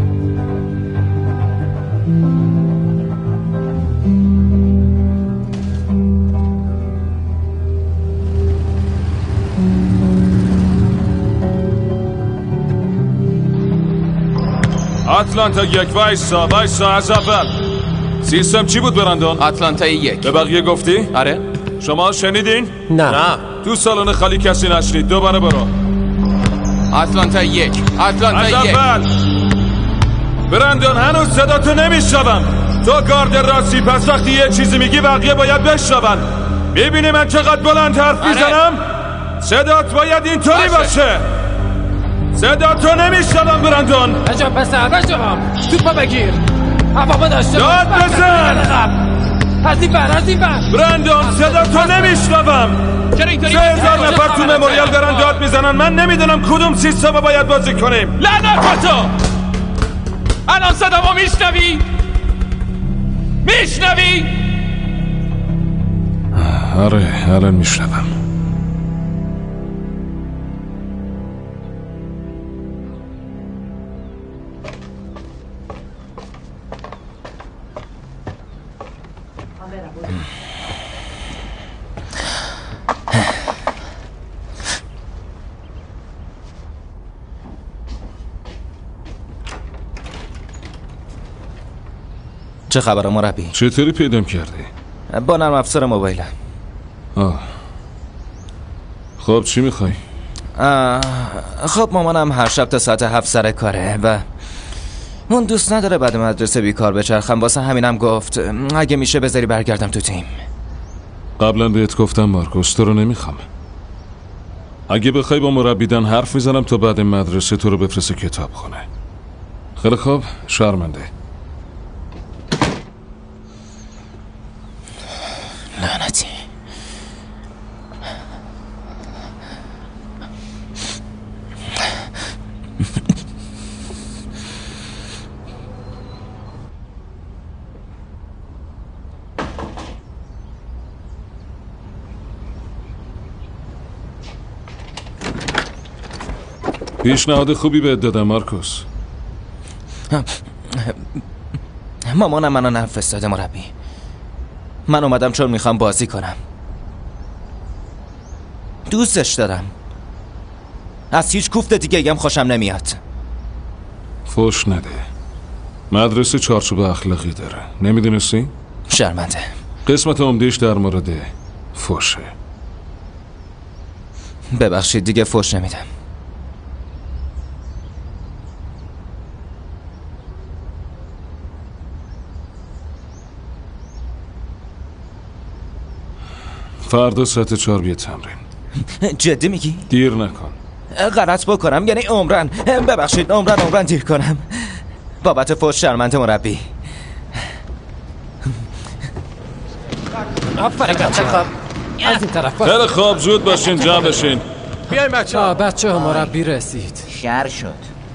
آتلانتا 1 وایسا از اول. سیستم چی بود برندان؟ آتلانتا 1. به بقیه گفتی؟ آره. شما شنیدین؟ نه. تو سالن خالی کسی نشنید. دوباره برو. آتلانتا 1. آتلانتا 1. از اول. برندان هنوز صدا تو نمیشنوم. تو گارد راستی، پس وقتی یه چیزی میگی بقیه باید بشنون. میبینی من چقدر بلند حرف میزنم؟ صدات باید اینطوری باشه. صدا تو نمیشنوم برندان. عجب پسر بجام توپا بگیر. هوا داشته داد بزن. از این بر برندان صدا تو نمیشنوم. 3000 نفر تو مموریال دارن داد میزنن. من نمیدونم کدوم سیستم باید بازی کنیم. لعنت تو. الان صدامو میشنوی؟ آره الان میشنوم. چه خبره مربی؟ چطوری پیدام کردی؟ با نرم افزار موبایلم. خب چی میخوای؟ خب مامانم هر شب تا ساعت 7 سر کاره و اون دوست نداره بعد مدرسه بیکار بچرخم. واسه همینم گفت اگه میشه بذاری برگردم تو تیم. قبلا بهت گفتم مارکوس تو رو نمیخوام. اگه بخوای با مربیدن حرف میزنم تا بعد مدرسه تو رو بفرسته کتاب خونه. خیلی خوب شرمنده. لعنتی. پیشنهاد خوبی بهت دادم مارکوس. مامانم منو نفرستاده مربی. من اومدم چون میخوام بازی کنم. دوستش دارم. از هیچ کوفت دیگه هم خوشم نمیاد. فوش نده. مدرسه چارچوب اخلاقی داره. نمیدونستی؟ شرمنده. قسمت عمدهش در مورد فوشه. ببخشید دیگه فوش نمیدم. فردا ساعت 4 بیا تمرین. جدی میگی؟ دیر نکن. غلط بکنم یعنی عمرن. ببخشید عمرن دیر کنم. بابت فوش شرمنده مربی. آفرین بچه ها. از این طرف خیلی خوب، زود باشین، جمع بشین. بیاین بچه ها مربی رسید. شر شد.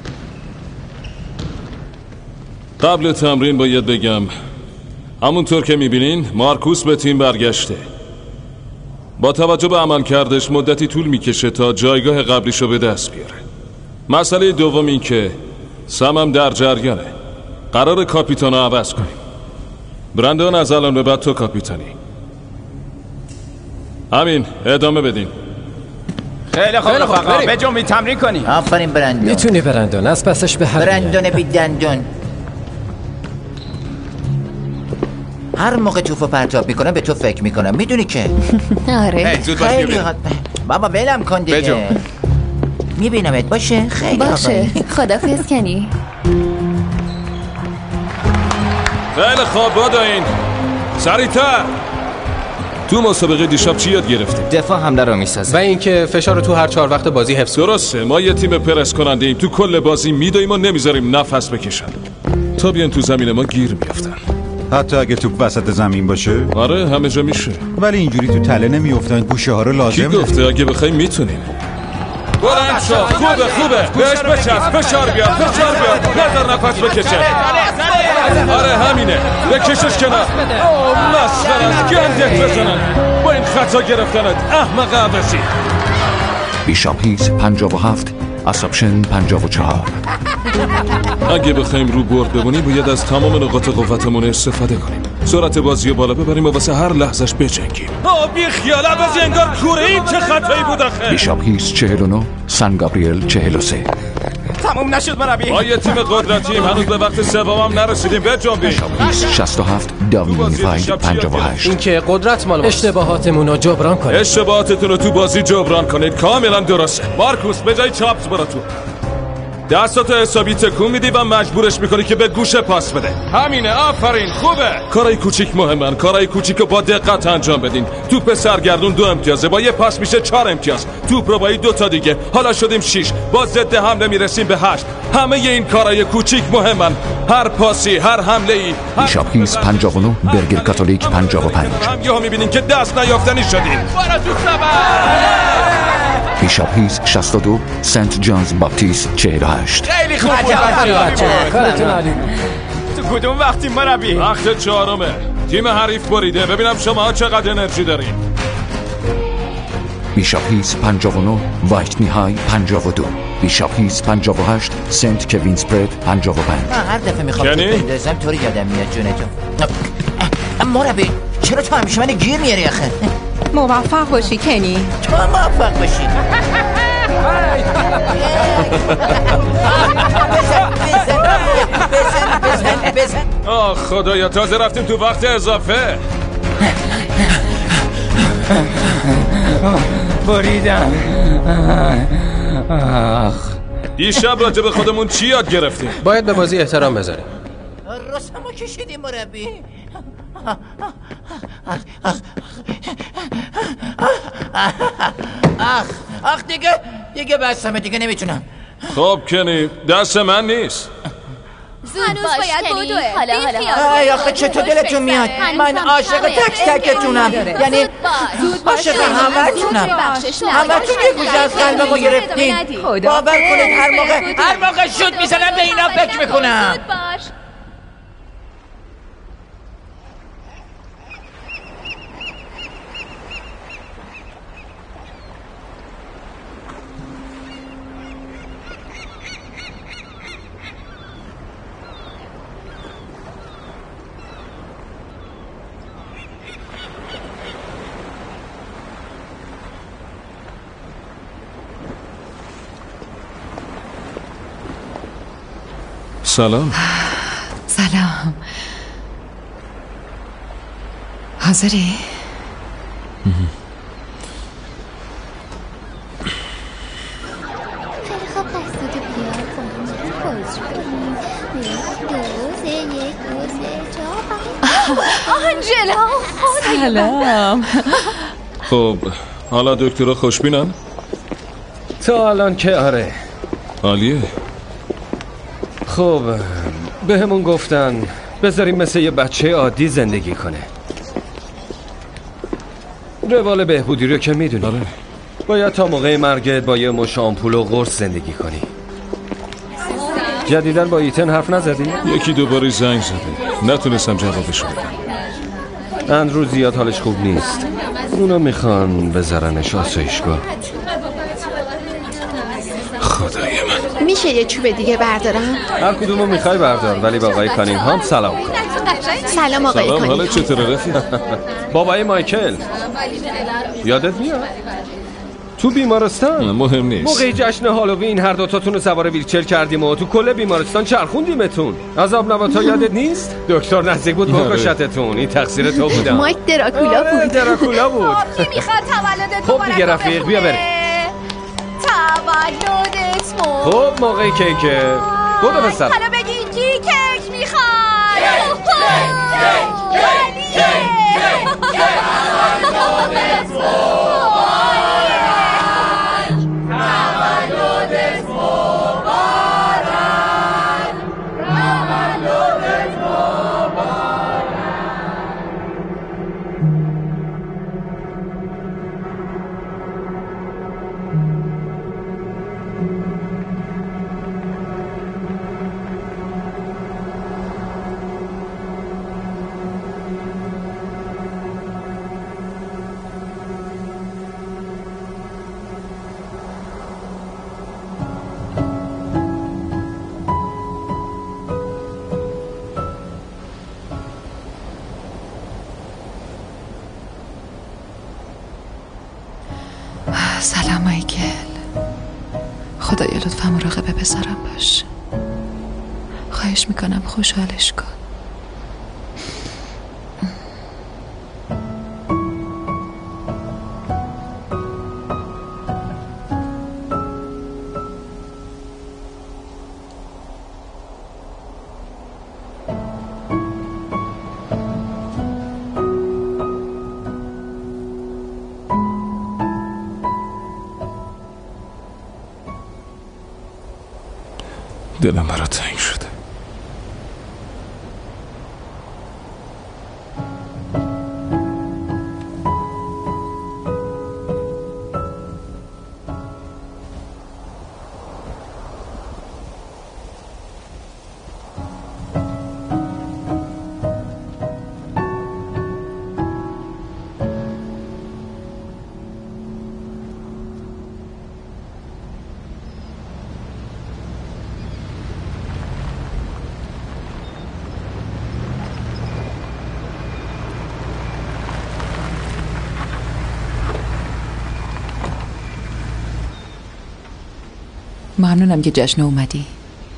قبل تمرین باید بگم همونطور که میبینین مارکوس به تیم برگشته. با توجه به عمل کردش مدتی طول میکشه تا جایگاه قبلیشو به دست بیاره. مسئله دوم این که سمم در جریانه. قرار کاپیتانو عوض کنیم. برندان از الان به بعد تو کاپیتانی. همین، ادامه بدین. خیلی خوب رفقا، بجنبی تمرین کنی. آفرین برندون. میتونی برندون، از پسش به هر برندون بی دندون. هر موقع توفو پرتاب میکنم به تو فکر میکنم، میدونی که. آره خیلی بابا ولم کن دیگه. میبینمت باشه. خیلی باشه. خدافظ کنی. خیلی خوب، بدوین سریعتر. تو مسابقه دیشب چی یاد گرفتی؟ دفاع حمله رو میسازه و اینکه فشار رو تو هر 4 وقت بازی حفظ. درسته، ما یه تیم پرس کننده ایم. تو کل بازی میدویم و نمیذاریم نفس بکشن تا بیان تو زمین ما گیر میافتن. حتی اگه توپ وسط زمین باشه؟ آره همه جا میشه. ولی اینجوری تو تله نمیافتن، گوشه ها رو لازم. کی گفته؟ اگه بخوای میتونیم. بلند شو. خوبه بهش بچسب. فشار بیار نظر نفس بکشه. آره همینه، بکشش کنار. مسخره است، گندت بزنن با این خطا گرفتنت احمق عبسی. بیشاپ هیز 57 اسامپشن 54. اگه بخوایم رو برد بمونیم باید از تمام نقاط قوتمون استفاده کنیم. سرعت بازی بالا ببریم و واسه هر لحظهش بجنگیم. بی خیال عوضی انگار کوره. این چه خطایی بود آخه. بیشاپ هیز 49 سن گابریل 43. تموم نشد مربی. ما یه تیم قدرتیم، هنوز به وقت سومم نرسیدیم. بجنبیم. بیشاپ هیز 67 داوینیفاید 58. این که قدرت مال ماست. اشتباهاتمون رو جبران کنید. اشتباهاتتون رو تو بازی جبران کنید. کاملا درسته. مارکوس به جای چاپس برو تو. دستاتو حسابی تکون میدی و مجبورش میکنی که به گوشه پاس بده. همینه، آفرین، خوبه. کارای کوچیک مهمن. کارای کوچیک رو با دقت انجام بدین. توپ سرگردون 2 امتیازه، با یه پاس میشه 4 امتیاز. توپ رو با 2 تا دیگه، حالا شدیم 6. با ضد حمله میرسیم به 8. همه این کارای کوچیک مهمن. هر پاسی، هر حمله ای. بیشاپ هیز 59 برگر کاتولیک 55. هم یهو میبینین که دست نیافتنی شدین. بیشاپ هیز 62 سنت جانز باپتیست 48. خیلی خوب بود کارتون عالی. تو کدوم وقتی مربی؟ وقت 4. تیم حریف بریده. ببینم شما چقدر انرژی دارین. بیشاپ هیز 59 وایتنی های 52. بیشاپ هیز 58 سنت کوین سپرد 55. هر دفعه میخوام بندازم طوری یادم میاد جونتون. مربی چرا تو همیشه من گیر میاری آخه؟ موفق باشی کنی. تو موفق باشی. بزن. آه خدایا، تازه رفتیم تو وقت اضافه. بریدم. دیشب راجع به خودمون چی یاد گرفتیم؟ باید به بازی احترام بذاریم. رسمو کشیدی مربی. آخ دیگه بسمه، دیگه نمیتونم. خب کنی، دست من نیست. هنوز باید بدوه. ای آخه چطور دلتون میاد؟ من عاشق تک تکتونم. یعنی عاشق همتونم. همتون یه گوشه از قلبمو گرفتین. باور کنید هر موقع شوت میزنم به اینا فکر میکنم. سلام. حاضری؟ خیلی خوب دستاتو بیار آنجلا. سلام. خب حالا دکترها خوشبینن؟ تا الان که آره. عالیه. خب به همون گفتن بذاریم مثل یه بچه عادی زندگی کنه. روال بهبودی رو که میدونی. باید تا موقع مرگت با یه مش آمپول و قرص زندگی کنی. جدیداً با ایتن حرف نزدی؟ یکی دوباره زنگ زده، نتونستم جوابش بدم. اندرو زیاد حالش خوب نیست. اونا میخوان بذارنش آسایشگاه. خدای من. میشه یه چوب دیگه بردارم؟ هر کدومو میخوای بردار، ولی با آقای کانینگهام سلام کن. سلام آقای کانینگهام. حالت چطوره رفیق؟ بابای مایکل یادت میاد؟ تو بیمارستان مهم نیست. موقع جشن هالووین هر دوتاتون رو سوار ویلچر کردیم و تو کل بیمارستان چرخوندیمتون. عذاب نواتا یادت نیست؟ دکتر نزدیک بود بکشتتون. این تقصیر تو بودم. مایک دراکولا بود. دراکولا بود. کی میخواد تولدت خب دیگه رفیق بیا بریم. تولدت خب موقع کیکه. بودو پسر. حالا بگین کی کیک میخواد؟ سلام مایکل. خدایا لطفا مراقب پسرم باش. خواهش میکنم خوشحالش کن. دلم برات تنگ شده. ممنونم که جشن اومدی.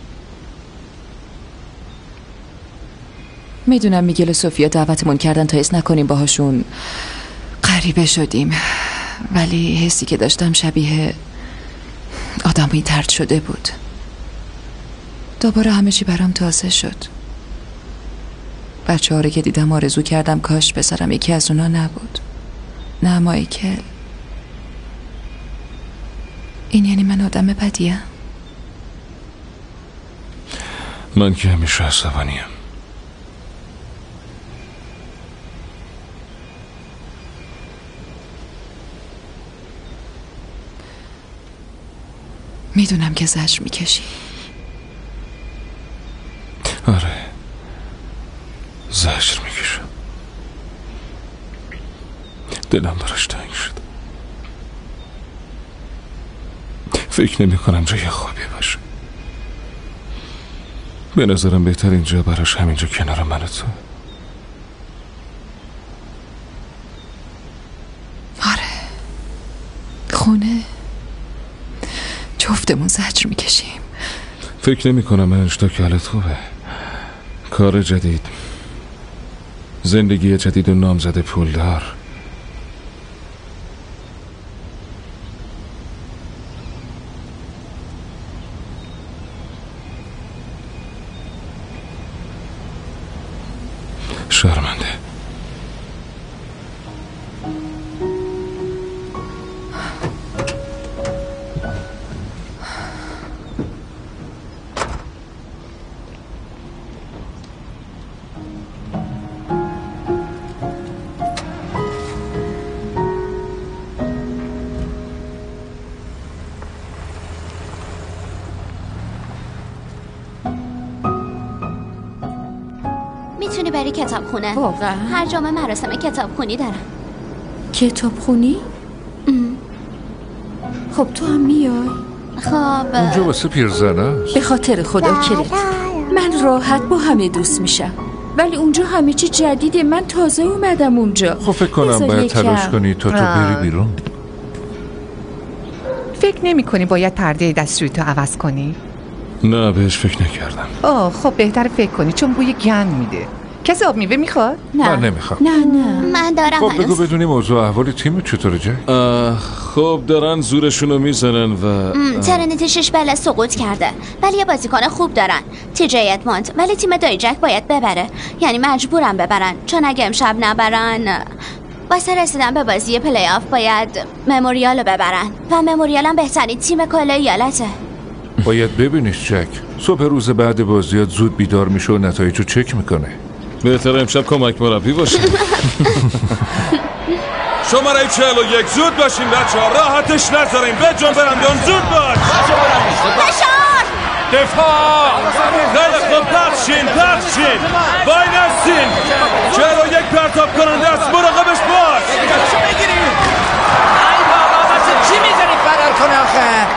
میدونم میگل و سوفیا دعوتمون کردن تا حس نکنیم باهاشون غریبه شدیم، ولی حسی که داشتم شبیه آدمی طرد شده بود. دوباره همه چی برام تازه شد. بچه‌ها رو که دیدم آرزو کردم کاش پسرم یکی از اونا نبود. نه مایکل، این یعنی من آدم بدیم؟ من که همیشه عصبانیم. میدونم که زجر میکشی. آره، زجر میکشم. دلم براش تنگ شد. فکر نمی کنم جای خوابی باشه. به نظرم بهترین جا براش همینجا کنار من و تو. آره، خونه جفتمون زجر میکشیم. فکر نمی کنم تا که حالت خوبه. کار جدید، زندگی جدید و نامزد پولدار. شرمنده. میتونی بری کتابخونه. واقعا؟ هر جمعه مراسم کتابخونی دارم. کتابخونی؟ خب تو هم میای؟ خب اونجا واسه پیرزنه؟ به خاطر خدا کلید من راحت با همه دوست میشم، ولی اونجا همه چی جدیده. من تازه اومدم اونجا. خب فکر کنم باید تلاش کنی تا تو بری بیرون. فکر نمی کنی باید پرده دستشویی تو عوض کنی؟ نه بهش فکر نکردم. خب بهتر فکر کنی چون بوی گند میده. کسی آب میوه میخواد؟ نه من نمیخوام. نه من دارم. خب بگو بدونی موضوع احوال تیم چطوره جک؟ خب دارن زورشونو میزنن و ترنیتی 6 بله سقوط کرده، ولی یه بازیکن خوب دارن، TJ ادموند، ولی تیم دایی جک باید ببره. یعنی مجبورن ببرن، چون اگه امشب نبرن واسه رسیدن به بازی پلی آف باید مموریالو ببرن و مموریال هم بهترین تیم کل ایالته. باید ببینیش جک. صبح روز بعد بازیات زود بیدار میشه و نتایجو چک میکنه. بهتره امشب کمک مربی باشه. شماره 41 زود باشین بچه‌ها، راحتش نذارین. بجون برندون زود باش. فشار دفاع. خیلی خوب پخشین وای نستین. 41 پرتاب کننده است، مراقبش باش. بگیرید. ای بابا واسه چی میزنید فرار کنه آخه؟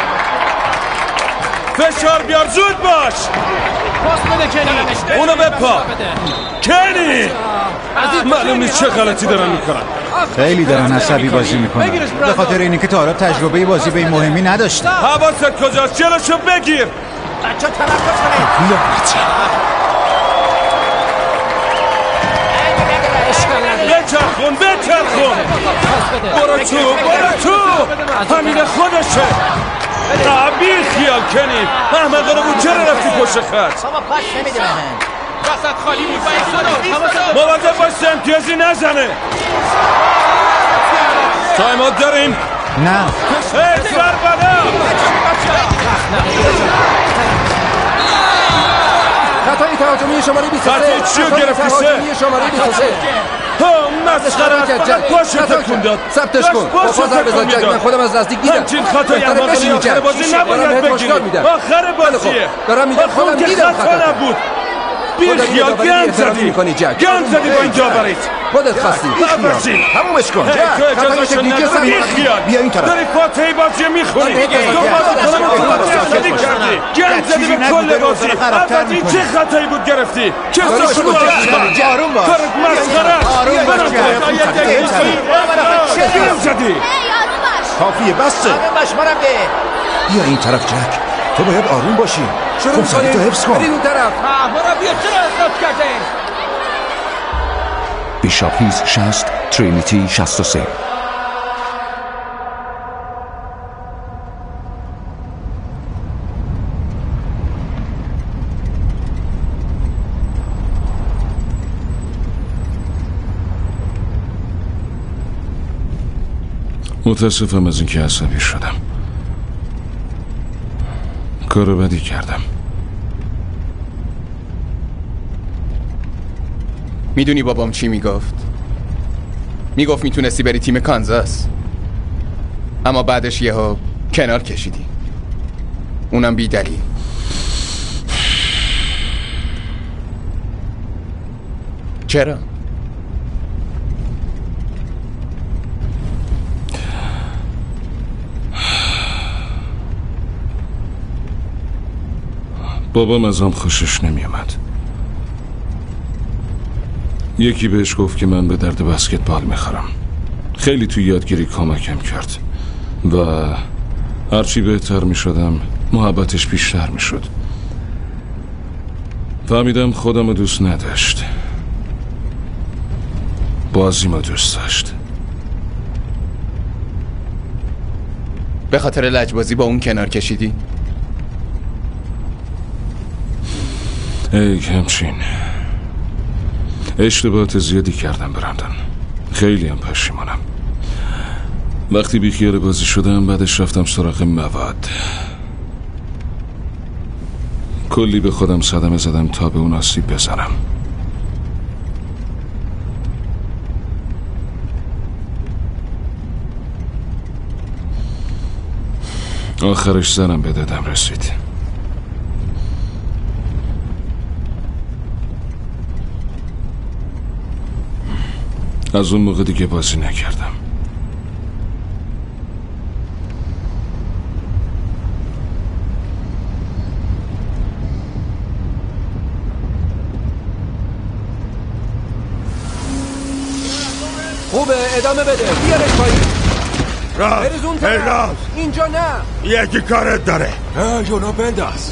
فشار بیار زود باش. پاس بده کنی. اونو بپا. کنی معلوم نیست چه غلطی دارن میکنن. خیلی دارن عصبی بازی میکنن به خاطر اینی که تا حالا تجربه بازی به این مهمی نداشتن. حواست کجاست؟ جلوشو بگیر. بچه تلقص کنید. بچرخون. برو تو. همین خودشه. بی خیال کنی. احمقه رو بود چرا رفتی پشت خط؟ بابا پاس نمیده بهن. وسط خالی بود و مواظب باش امتیازی نزنه. تایم اوت داریم؟ نه. سربلا. خطای تهاجمی شماره 23. خطای چیو گرفتی سه؟ شماره 23. مسخره فقط پاشو تکون داد. ثبتش کن. پاس بزن جک، من خودم از نزدیک دیدم. همچین خطای احمقی آخر بازی نباید بگیری. آخر بازیه. دارم میگم خودم دیدم خطا نبود. بیخیال گند زدی با این داوریت. خودت خواستی. تمومش کن جک. تو اجازه نداری. بیخیال. بیا این طرف. داری فاتحه بازی میخونی. تو بازی کردی. گند زدی به کل بازی. اول این چه خطایی بود گرفتی؟ چه سشون آروم باش. مسخره. آروم باش. گند زدی. کافیه بسه. بیا این طرف جک. تو باید آروم باشی. شروع کنید. تو حفظ کن. برید اون طرف. مربی چرا اصلاف کردین؟ بیشاپ هیز 60 ترینیتی 63. متاسفم از اینکه عصبی شدم. کار بدی کردم. میدونی بابام چی میگفت؟ میگفت میتونستی بری تیم کانزاس، اما بعدش یهو کنار کشیدی، اونم بی دلیل. چرا؟ بابام ازم خوشش نمیومد. یکی بهش گفت که من به درد بسکتبال میخورم. خیلی توی یادگیری کمکم کرد و هرچی بهتر میشدم محبتش بیشتر میشد. فهمیدم خودم رو دوست نداشت، بازیمو دوست داشت. به خاطر لجبازی با اون کنار کشیدی؟ ای همچین اشتباهات زیادی کردم برندن، خیلی هم پشیمانم. وقتی بیخیال بازی شدم بعدش رفتم سراغ مواد. کلی به خودم صدمه زدم تا به اون آسیب بزنم. آخرش زنم به دادم رسید. از اون موقع دیگه بازی نکردم. خوبه ادامه بده. بیارش پایین. راست اینجا نه. یکی کارت داره. یونا بنداز.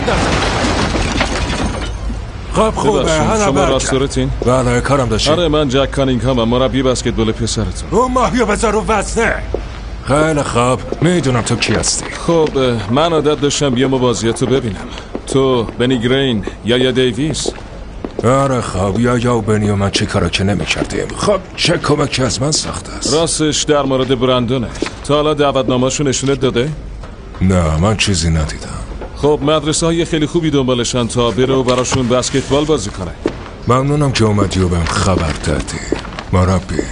خب خوبه. شما راستورتین؟ بله کارم داشتیم. آره من جک کانینگهام و مربی بسکتبال پسرتون. اون ماهیو بذار رو وزنه. خیلی خوب میدونم تو کی هستی. خب من عادت داشتم بیام و بازیاتو ببینم. تو بنی گرین یا دیویس؟ آره خب یا بنی و من چه کارا که نمی کردیم. خب چه کمکی از من سخت است. راستش در مورد برندونه. تا حالا دعوتنامه‌شو نشونت داده؟ نه من چیزی ندیدم. خب مدرسه های خیلی خوبی دنبالشن تا بره و براشون بسکتبال بازی کنه. ممنونم که اومدی و بهم خبر دادی مربی.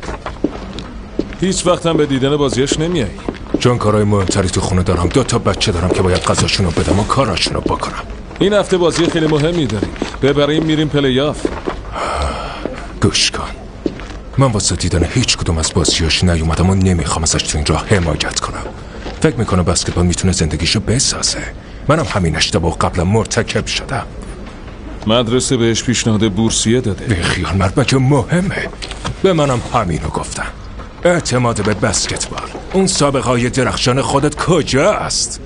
هیچ وقتم به دیدن بازیش نمیایی؟ چون کارهای مهمتری تو خونه دارم. 2 تا بچه دارم که باید غذاشونو بدم و کاراشونو بکنم. این هفته بازی خیلی مهمی داریم. ببریم میریم پلی آف. گوش کن. من واسه دیدن هیچ کدوم از بازیاش نیومدم و نمیخوام ازش تو این راه حمایت کنم. فکر میکنه بسکتبال میتونه زندگیشو بسازه. منم همین اشتباه قبلا مرتکب شدم. مدرسه بهش پیشنهاد بورسیه داده. به خیال مرد که مهمه. به منم همینو گفتم. اعتماد به بسکتبال. اون سابقه های درخشان خودت کجا است؟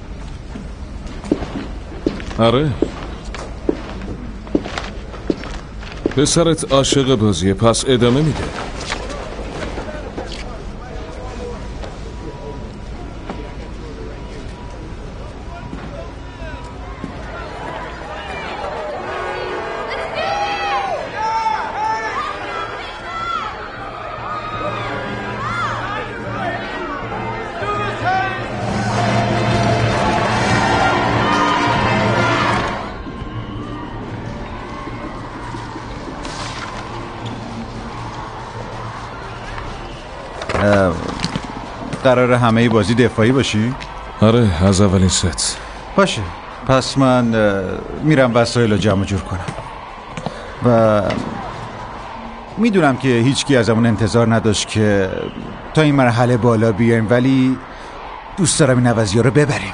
آره پسرت عاشق بازیه پس ادامه میده. قراره همه بازی دفاعی باشی؟ آره از اولین ست. باشه پس من میرم وسایل رو جمع جور کنم و میدونم که هیچکی ازمون انتظار نداشت که تا این مرحله بالا بیایم ولی دوست دارم این عوضی‌ها رو ببریم.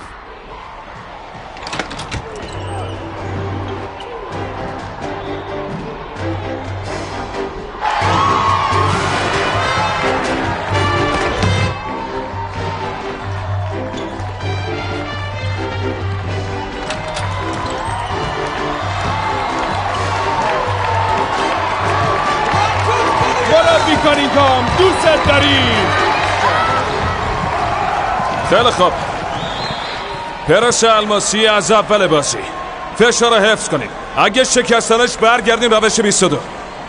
کانینگهام دوست داریم. خیلی خوب پرس الماسی از اول بازی فشار رو حفظ کنید. اگه شکستنش برگردیم روش 22.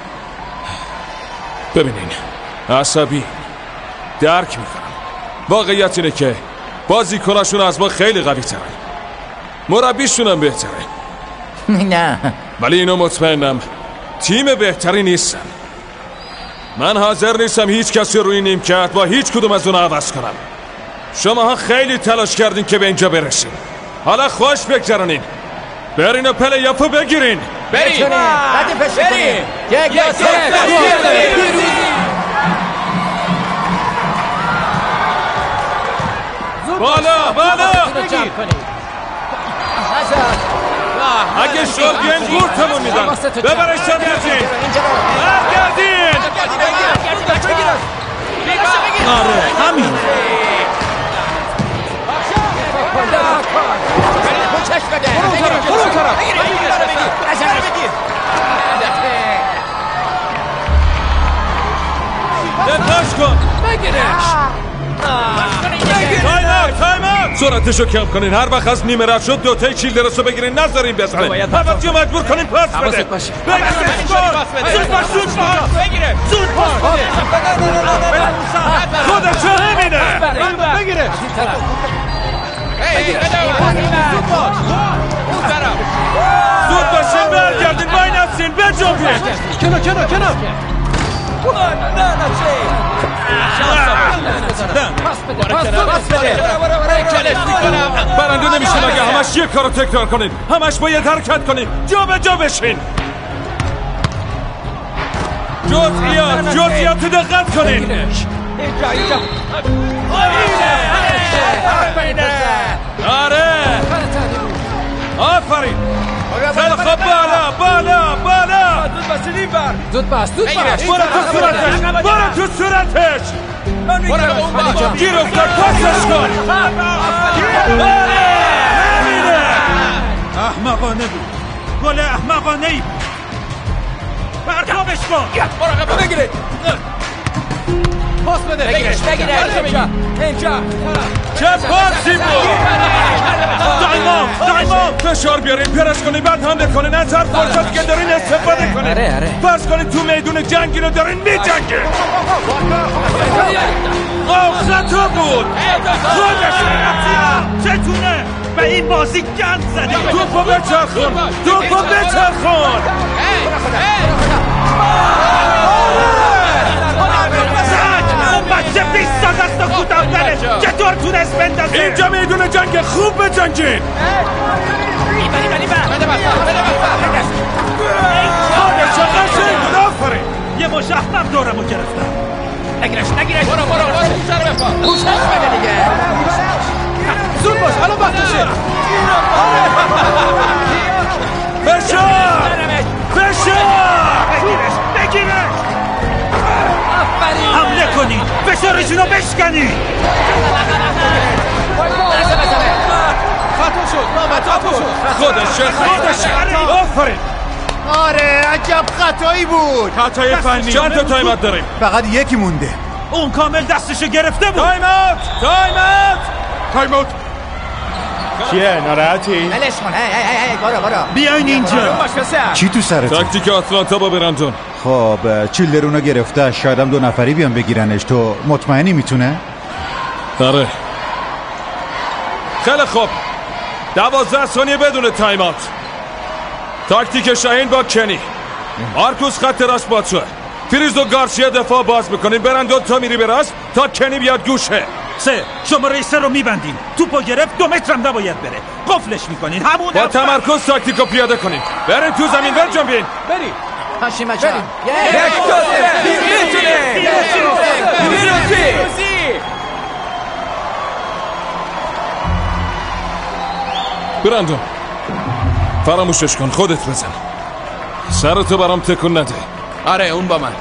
ببینین عصبی درک میکنم. واقعیت اینه که بازیکناشون از ما خیلی قوی ترن. مربیشون هم بهتره. نه ولی اینو مطمئنم تیم بهتری نیستن. من حاضر نیستم هیچ کسی روی نیمکت با هیچ کدوم از اونها عوض کنم. شماها خیلی تلاش کردین که به اینجا برسین. حالا خوش بگذرونین. برین و پلی آفو بگیرین. برین برین. بالا اگه شل بیاین گورتمون میدن. ببرش برگردین. آره همین. دپاش کن. بگیرش. تایم اوت. سرعتشو کم کنین. هر وقت از نیمه رد شد 2 تا چیلدرسو بگیرین نذارین بزنه. همتیو مجبور کنین پاس بده. زود باش. زود باش. خودشو همینه. بگیرش. زود باشین برگردین. وای نفسین بجنبین. کنار. برنده نمیشین اگه همش یک کارو تکرار کنین. همش باید حرکت کنین. جا به جا بشین. جزئیات دقت کنین. آره آفرین. خیلی خوب. بالا زود بس برو تو صورتش گیر افتاد. پاسش کن. همینه. احمقانه بود. گل احمقانه ای. پرتابش کن. مراقبه بگیرید. پاس بده. بگیرش. اینجا. چه پاسی بود. دایموند فشار بیارین، پرش کنین، بعد حمله کنین. از هر فرصتی که دارین استفاده کنین. فرض کنین تو میدون جنگی رو دارین میجنگین. خطا بود. خودش چتونه به این بازی گند زدی. توپو بچرخون. بچه 20 سال دست و کودم داره. چطور تونست بندازه؟ اینجا میدون جنگ، خوب بجنگین. چه قشنگ بود. آفرین. یه مش احمق دورمو گرفتم. نگیرش برو پوشش بده دیگه. زود باش الان وقتشه. فشار. بگیرش. حمله کنی. فشارشونو بشکنی. خطا شد. خودشه. آفرین. آره عجب خطایی بود. خطای فنی. چند تا تایمات داریم؟ فقط یکی مونده. اون کامل دستشو گرفته بود. تایم اوت. چیه ناراحتی؟ ولش کن. برو بیاین اینجا. چی تو سرت؟ تاکتیک آتلانتا با برندون. خب چیلدرونو گرفته، شاید هم 2 نفری بیان بگیرنش. تو مطمئنی میتونه؟ آره. خیلی خوب. 12 ثانیه بدون تایم اوت. تاکتیک شاهین با کنی. آرکوس خط راست باز شد. فریز و گارسیا دفاع باز میکنین. برندون تا میری به راست تا کنی بیاد گوشه. 3 شماره 3 رو میبندین. توپو گرفت 2 متر هم نباید بره. قفلش میکنین. همون با تمرکز تاکتیکو پیاده کنین. برین تو زمین برجنبین. بریم. هاشیم بچه. برندون فراموشش کن. خودت بزن. سرتو برام تکون نده. آره اون با من.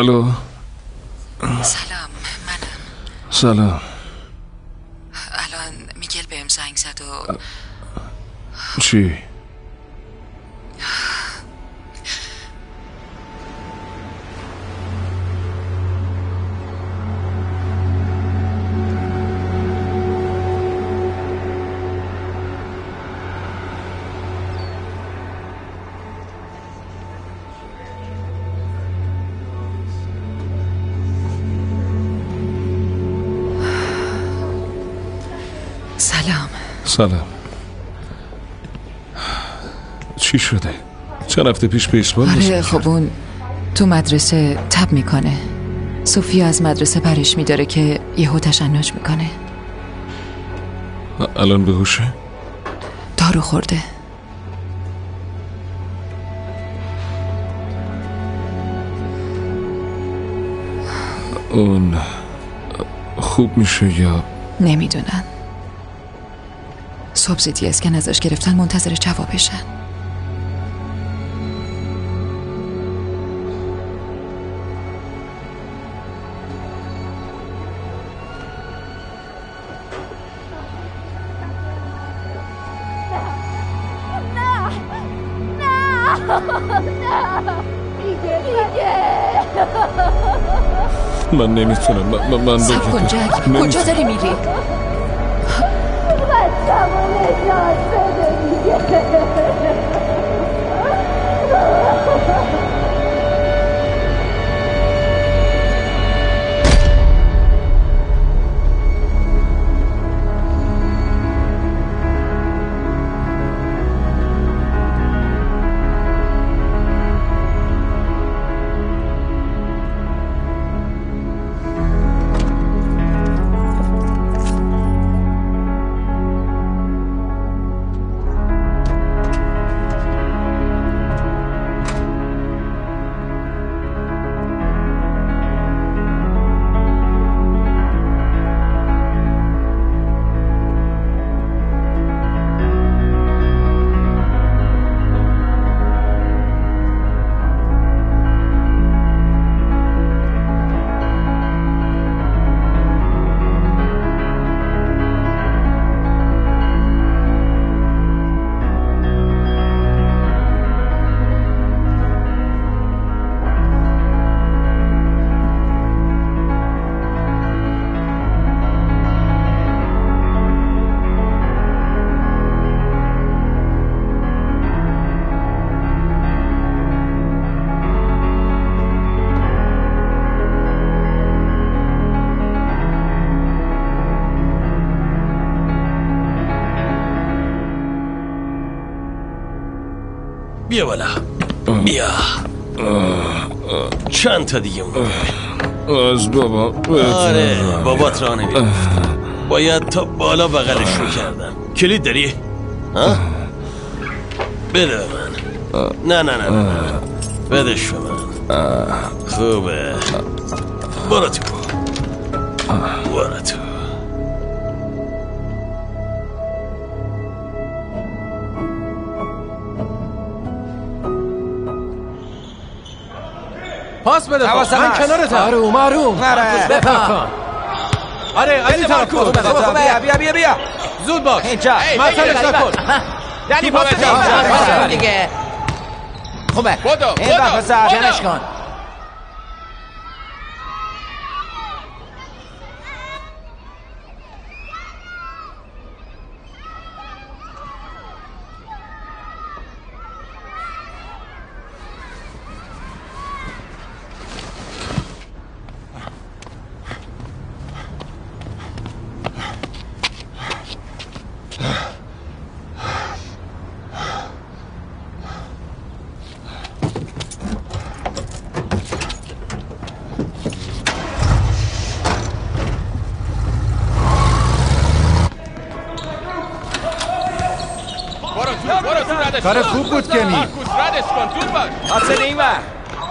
الو. سلام، منم. سلام. الان میگل بهم زنگ زد و چی؟ سلام. چی شده؟ چند هفته پیش بیسبال بازی آره خب اون تو مدرسه تب میکنه. صوفیا از مدرسه برش میداره که یهو تشنج میکنه. الان به هوشه؟ دارو خورده. اون خوب میشه یا؟ نمیدونن. صبح زیدی اسکن ازش گرفتن، منتظر جوابشن. من نمیتونم. من سب کن جک، کجا داری میری؟ بیا بالا. بیا. چند تا دیگه مونده. از بابا. آره بابات راه نمیرفت. باید تا بالا بغلش رو کردم. کلید داری؟ ها؟ بده به من. نه بدش به من. خوبه. برو تو. پاس بده. من کنارتم. آروم بپا. آره از این طرف کن. بیا زود باش. اینجا مثلش نکن. دنی پاس بده دیگه. خوبه. این وقت سرجنش کن. کار خوب بود کنی. ردش کن. دور باش. حاصل این ور.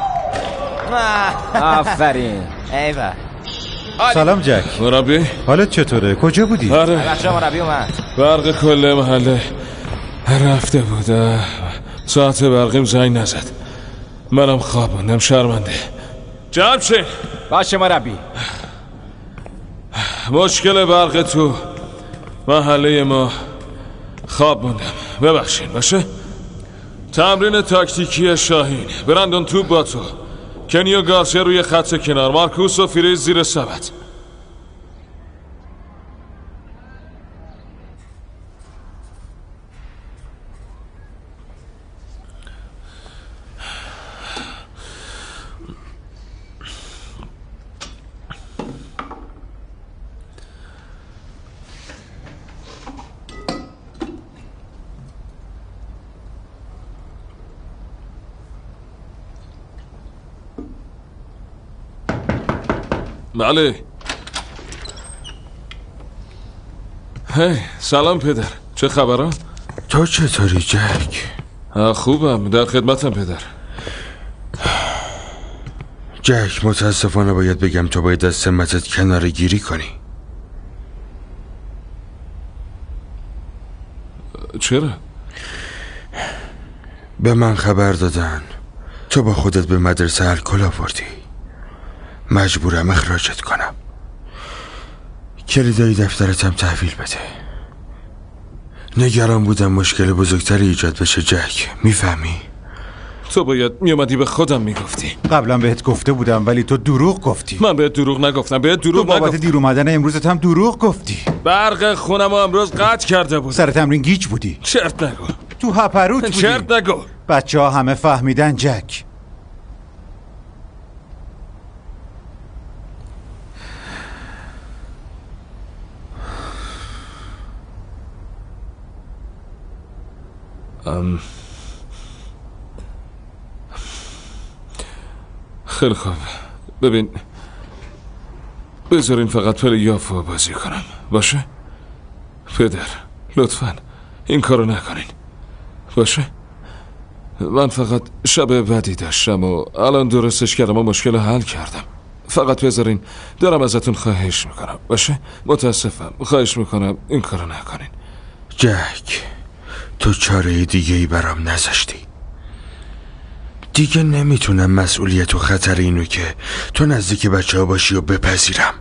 آفرین. ایوه. سلام جک. مربی حالت چطوره؟ کجا بودی؟ آره بخشا مربی اومد. برق کل محله رفته بود. ساعت برقیم زنگ نزد. منم خوابوندم. شرمنده. جمع شین. باشه مربی. مشکل برق تو محله ما خواب موندم، ببخشین. باشه. تمرین تاکتیکی شاهین. برندون توپ با تو، کنیو گارسیا روی خط کنار، مارکوس و فریز زیر سبت. بله. هی سلام پدر، چه خبره؟ تو چطوری جک؟ خوبم، در خدمتم پدر. جک متاسفانه باید بگم تو باید از سمتت کناره گیری کنی. چرا؟ به من خبر دادن تو با خودت به مدرسه الکل آوردی. مجبورم اخراجت کنم. کلیدای دفترتم تحویل بده. نگران بودم مشکل بزرگتری ایجاد بشه جک، میفهمی؟ تو باید میومدی به خودم میگفتی. قبلا بهت گفته بودم ولی تو دروغ گفتی. من بهت دروغ نگفتم، بهت دروغ نگفتم. تو بابت دیر اومدن امروزت هم دروغ گفتی. برق خونم امروز قطع کرده بود. سر تمرین گیج بودی. چرت نگو. تو هپروت بودی. چرت نگو. بچه ها همه فهمیدن جک. خیلی خوب. ببین بذارین فقط پلیافو بازی کنم، باشه؟ پدر لطفاً این کارو نکنین، باشه؟ من فقط شب بدی داشتم و الان درستش کردم و مشکل حل کردم. فقط بذارین، دارم ازتون خواهش میکنم، باشه؟ متاسفم، خواهش میکنم این کارو نکنین. جک تو چاره دیگه ای برام نذاشتی. دیگه نمیتونم مسئولیت و خطر اینو که تو نزدیک بچه ها باشی و بپذیرم.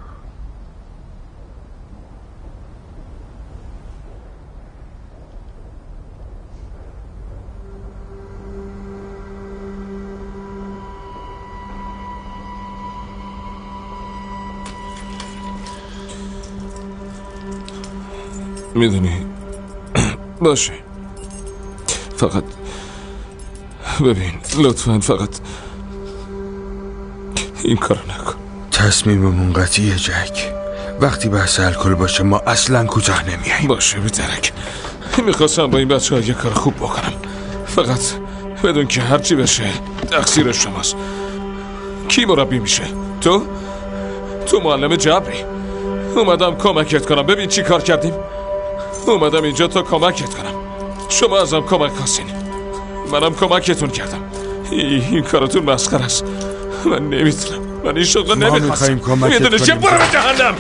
میدونی باشه، فقط ببین لطفاً فقط این کارو نکن. تصمیممون قطعیه جک. وقتی بحث الکل باشه ما اصلا کوتاه نمیاییم. باشه بی‌درک. میخواستم با این بچه ها یه کار خوب بکنم، فقط بدون که هرچی بشه تقصیر شماست. کی مربی میشه؟ تو معلم جبری. اومدم کمکت کنم. ببین چی کار کردیم. اومدم اینجا تا کمکت کنم. شما ازم کمک خواستین، منم کمکتون کردم. این کارتون مسخره است. من نمیتونم، من این شغل نمیخواستم. میدونه چه؟ برو به جهنم.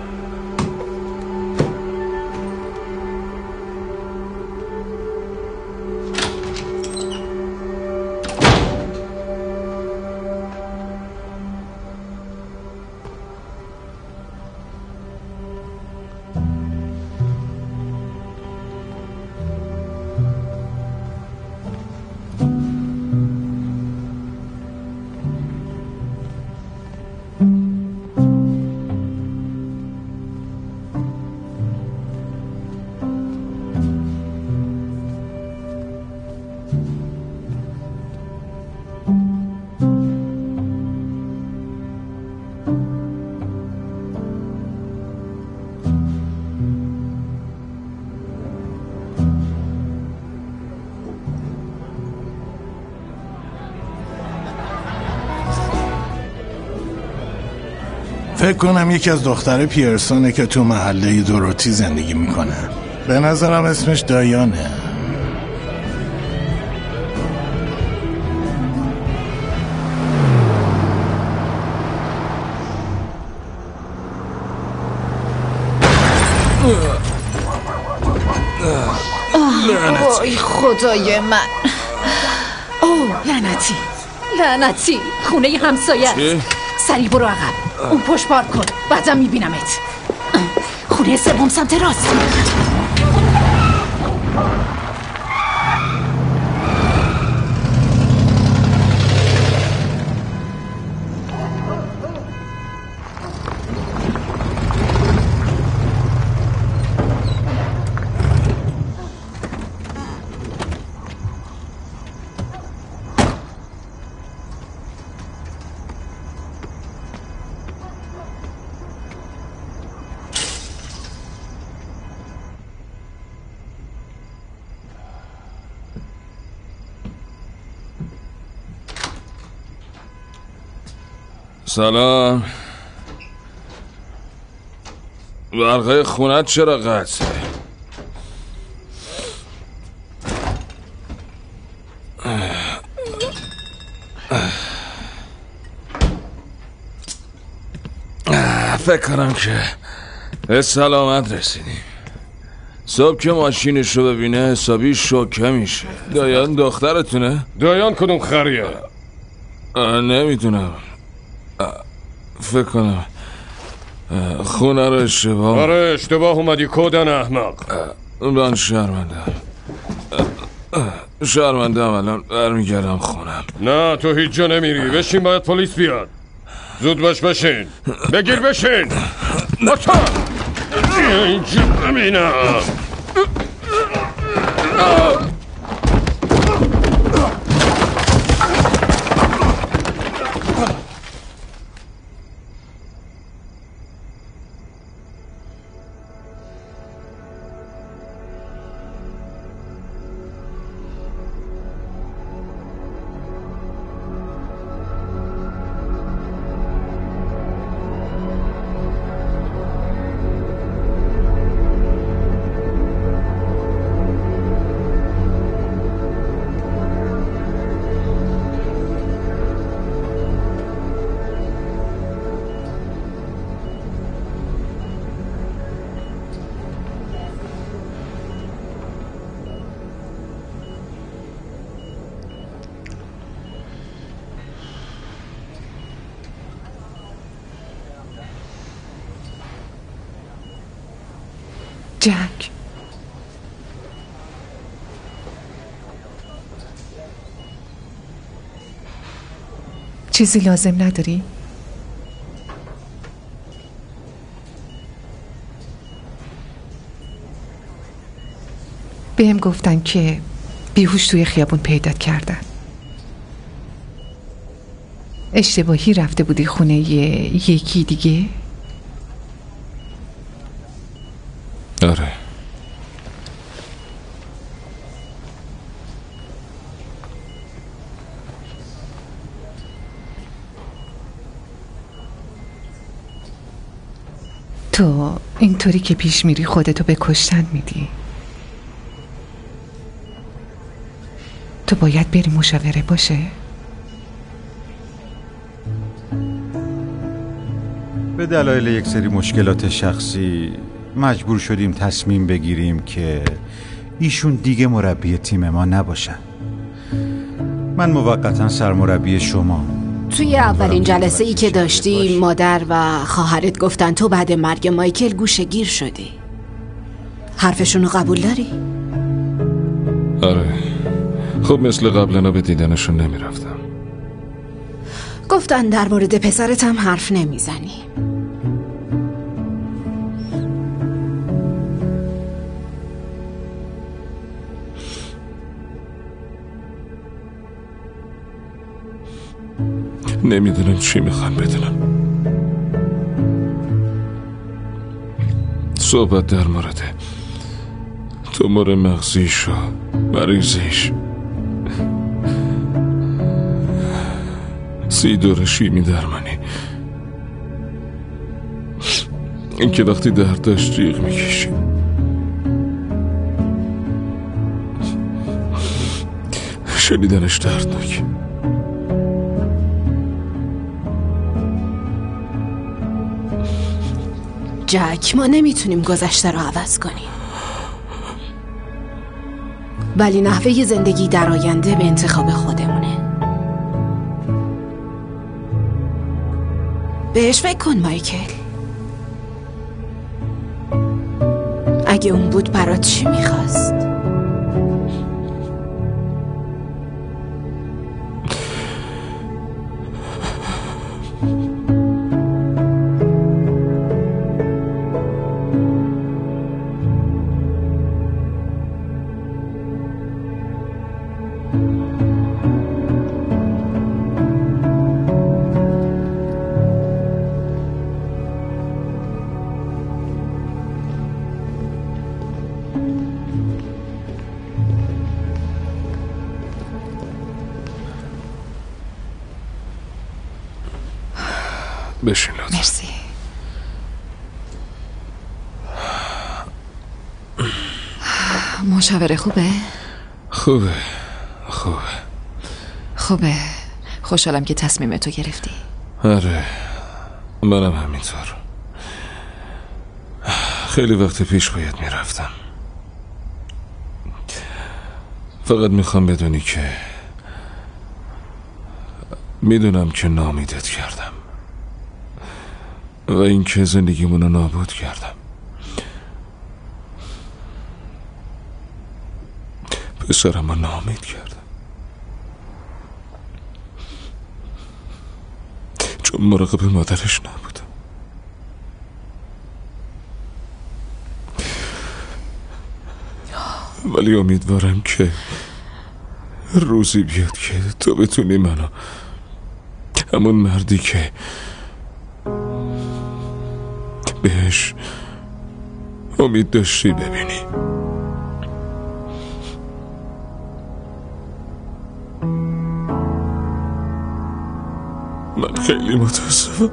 فکر کنم یکی از دختر پیرسونه که تو محله دوروتی زندگی میکنه. به نظرم اسمش دایانه. وای خدای من. اوه لعنتی، لعنتی خونه همسایه است. سریع برو عقب. اون پشت پارک کن. بعدم میبینمت. خونه سوم سمت راست. سلام. برقه خونت چرا قطعه؟ فکر کنم که به سلامت رسیدیم. صبح که ماشینش رو ببینه حسابی شوکه میشه. دایان دخترتونه؟ دایان کدوم خریه؟ نمیدونم. فکر کنم خونه رو اشتباه. آره اشتباه اومدی کودن احمق. من شرمندم الان برمیگردم خونم. نه تو هیچ جا نمیری. بشین باید پلیس بیاد. زود باش بشین. بگیر بشین. باشا اینجا ببینم. جک، چیزی لازم نداری؟ بهم گفتن که بیهوش توی خیابون پیدات کردن. اشتباهی رفته بودی خونه یکی دیگه؟ آره. تو اینطوری که پیش میری خودتو به کشتن میدی. تو باید بری مشاوره باشه. به دلایل یک سری مشکلات شخصی مجبور شدیم تصمیم بگیریم که ایشون دیگه مربی تیم ما نباشن. من موقتا سرمربی شما. توی اولین جلسه ای که داشتی مادر و خواهرت گفتن تو بعد مرگ مایکل گوشه‌گیر شدی. حرفشونو قبول داری؟ آره. خب مثل قبلنا به دیدنشون نمیرفتم. گفتن در مورد پسرت هم حرف نمیزنی. نمیدونم چی میخوام بدونم. صحبت در مورد تومور مغزیش و مریضیش، دور شیمی درمانی، این که وقتی درد داشت جیغ میکشید. شنیدنش دردناک. جک، ما نمیتونیم گذشته رو عوض کنیم، ولی نحوه زندگی در آینده به انتخاب خودمونه. بهش فکر کن مایکل. اگه اون بود برات چی میخواست؟ بشین لطفا. مرسی. مشاوره خوبه؟ خوبه. خوشحالم که تصمیم تو گرفتی. آره منم همینطور. خیلی وقت پیش باید میرفتم. فقط میخوام بدونی که میدونم که ناامیدت کردم و اینکه زندگیمونو نابود کردم. پسرم رو ناامید کردم چون مراقب مادرش نبودم. ولی امیدوارم که روزی بیاد که تو بتونی منو، همون مردی که بهش امید داشتی، ببینی. من خیلی متاسفم.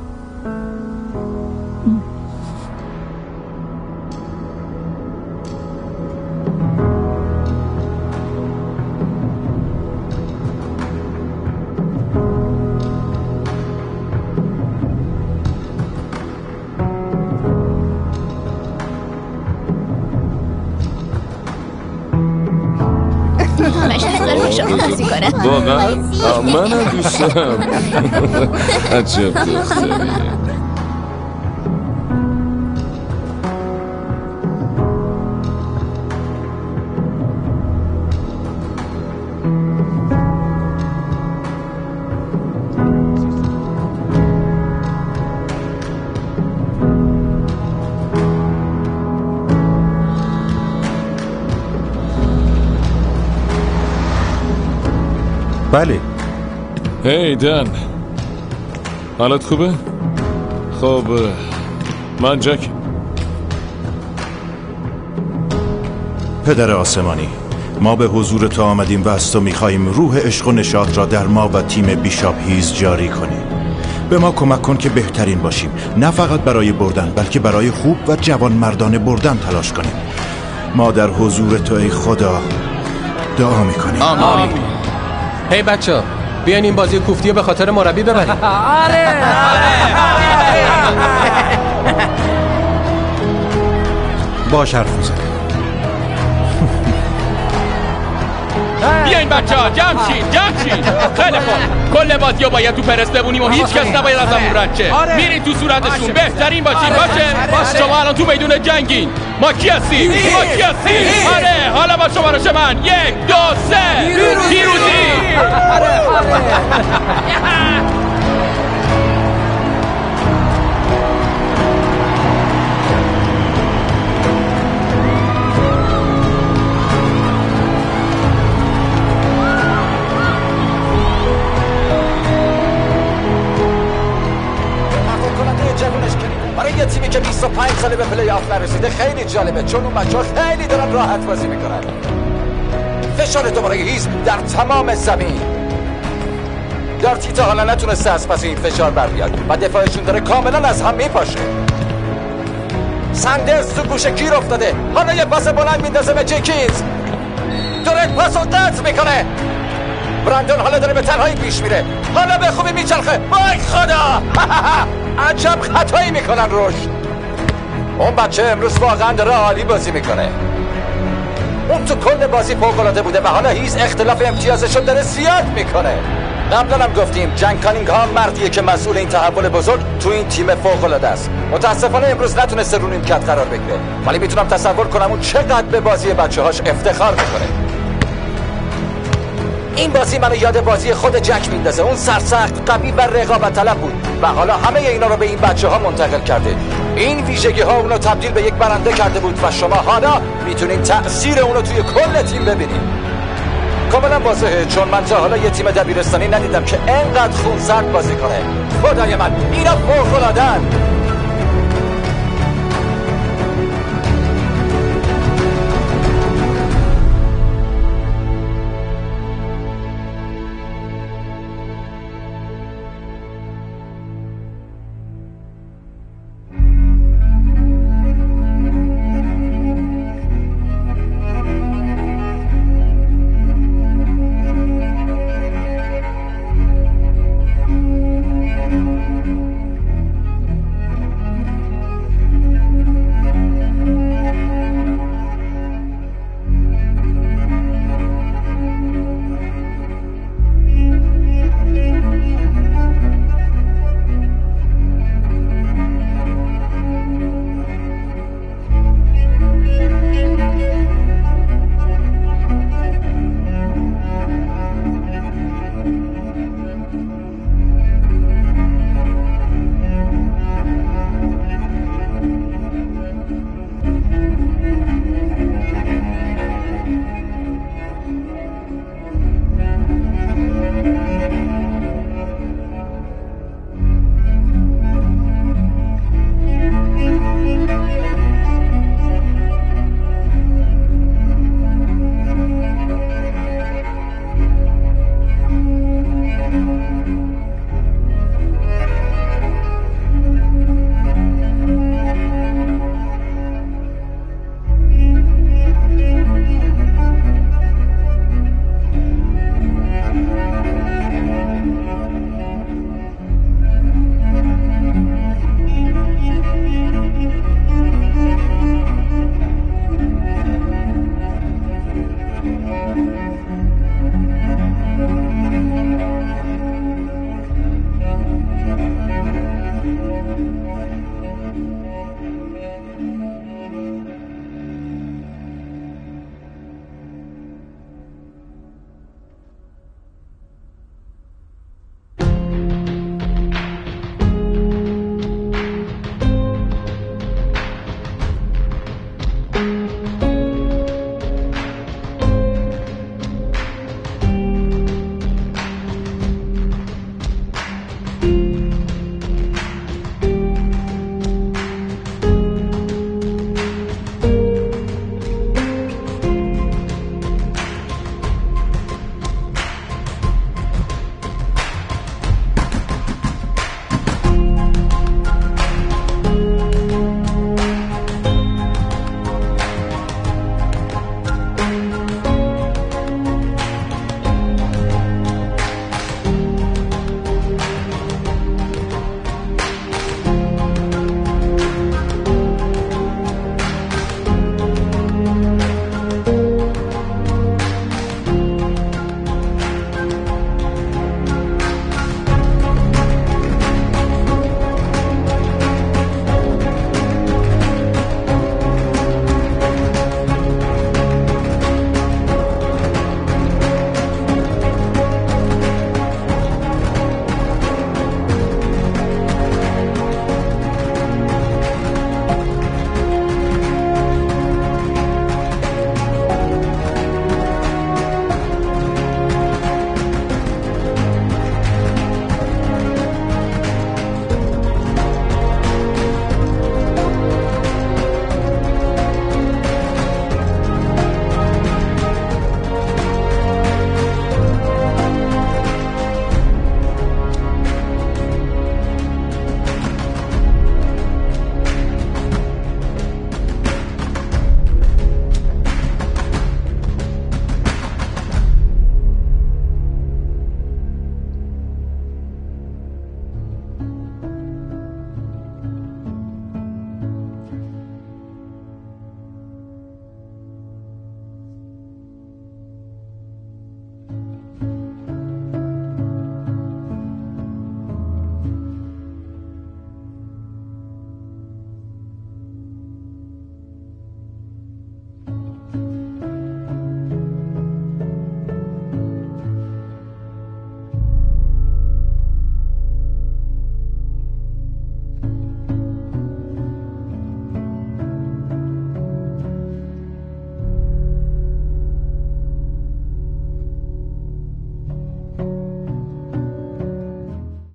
واقعا منم دوست دارم. عجب دختریه. بله. هی دن، حالت خوبه؟ خب من جک. پدر آسمانی، ما به حضور تو آمدیم و از تو میخواییم روح عشق و نشاط را در ما و تیم بیشاپ هیز جاری کنی. به ما کمک کن که بهترین باشیم، نه فقط برای بردن بلکه برای خوب و جوان مردانه بردن تلاش کنیم. ما در حضور تو ای خدا دعا میکنیم. آمین. هی بچه ها بیاین این بازی کوفتی رو به خاطر مربی ببریم. آره باش حرف میزنه. بیاین بچه ها جمع شین. خیلی خوب، کل بازی رو باید تو پرس ببونیم و هیچ کس نباید از همون رد شه. میرین تو صورتشون، بهترین باشین. باشه شما الان تو میدون جنگین. ما کی هستیم؟ آره حالا با شمارش من 1 2 3 پیروزی. برای یه تیمی که 25 ساله به پلی آف نرسیده خیلی جالبه، چون اون بچه‌ها خیلی دارن راحت بازی میکنن. فشار دوباره هیز در تمام زمین. دارتی تا حالا نتونسته از پس این فشار بر بیاد و دفاعشون داره کاملا از هم میپاشه. سندرز تو گوشه گیر افتاده، حالا یه پاس بلند میندازه به جکینز. داره پاسو قطع میکنه. برندون حالا داره به تنهایی پیش میره، حالا به خوبی میچرخه. وای خدا عجب خطایی میکنن روش. اون بچه امروز واقعا داره عالی بازی میکنه. اون تو کل بازی فوق‌العاده بوده و حالا هیز اختلاف امتیازشو داره زیاد میکنه. قبلا هم گفتیم جنگ کانینگهام مردیه که مسئول این تحول بزرگ تو این تیم فوق‌العاده است. متاسفانه امروز نتونسته رو نیمکت قرار بگیره، ولی میتونم تصور کنم اون چقدر به بازی بچه‌هاش افتخار میکنه. این بازی منو یاد بازی خود جک میندازه. اون سرسخت، قوی و رقابت طلب بود و حالا همه اینا رو به این بچه‌ها منتقل کرده. این ویژگی‌ها اونو تبدیل به یک برنده کرده بود و شما حالا میتونین تأثیر اونو توی کل تیم ببینین. کاملا واضحه، چون من تا حالا یه تیم دبیرستانی ندیدم که انقدر خونسرد بازی کنه. خدای من، اینا فوق‌العاده‌ان.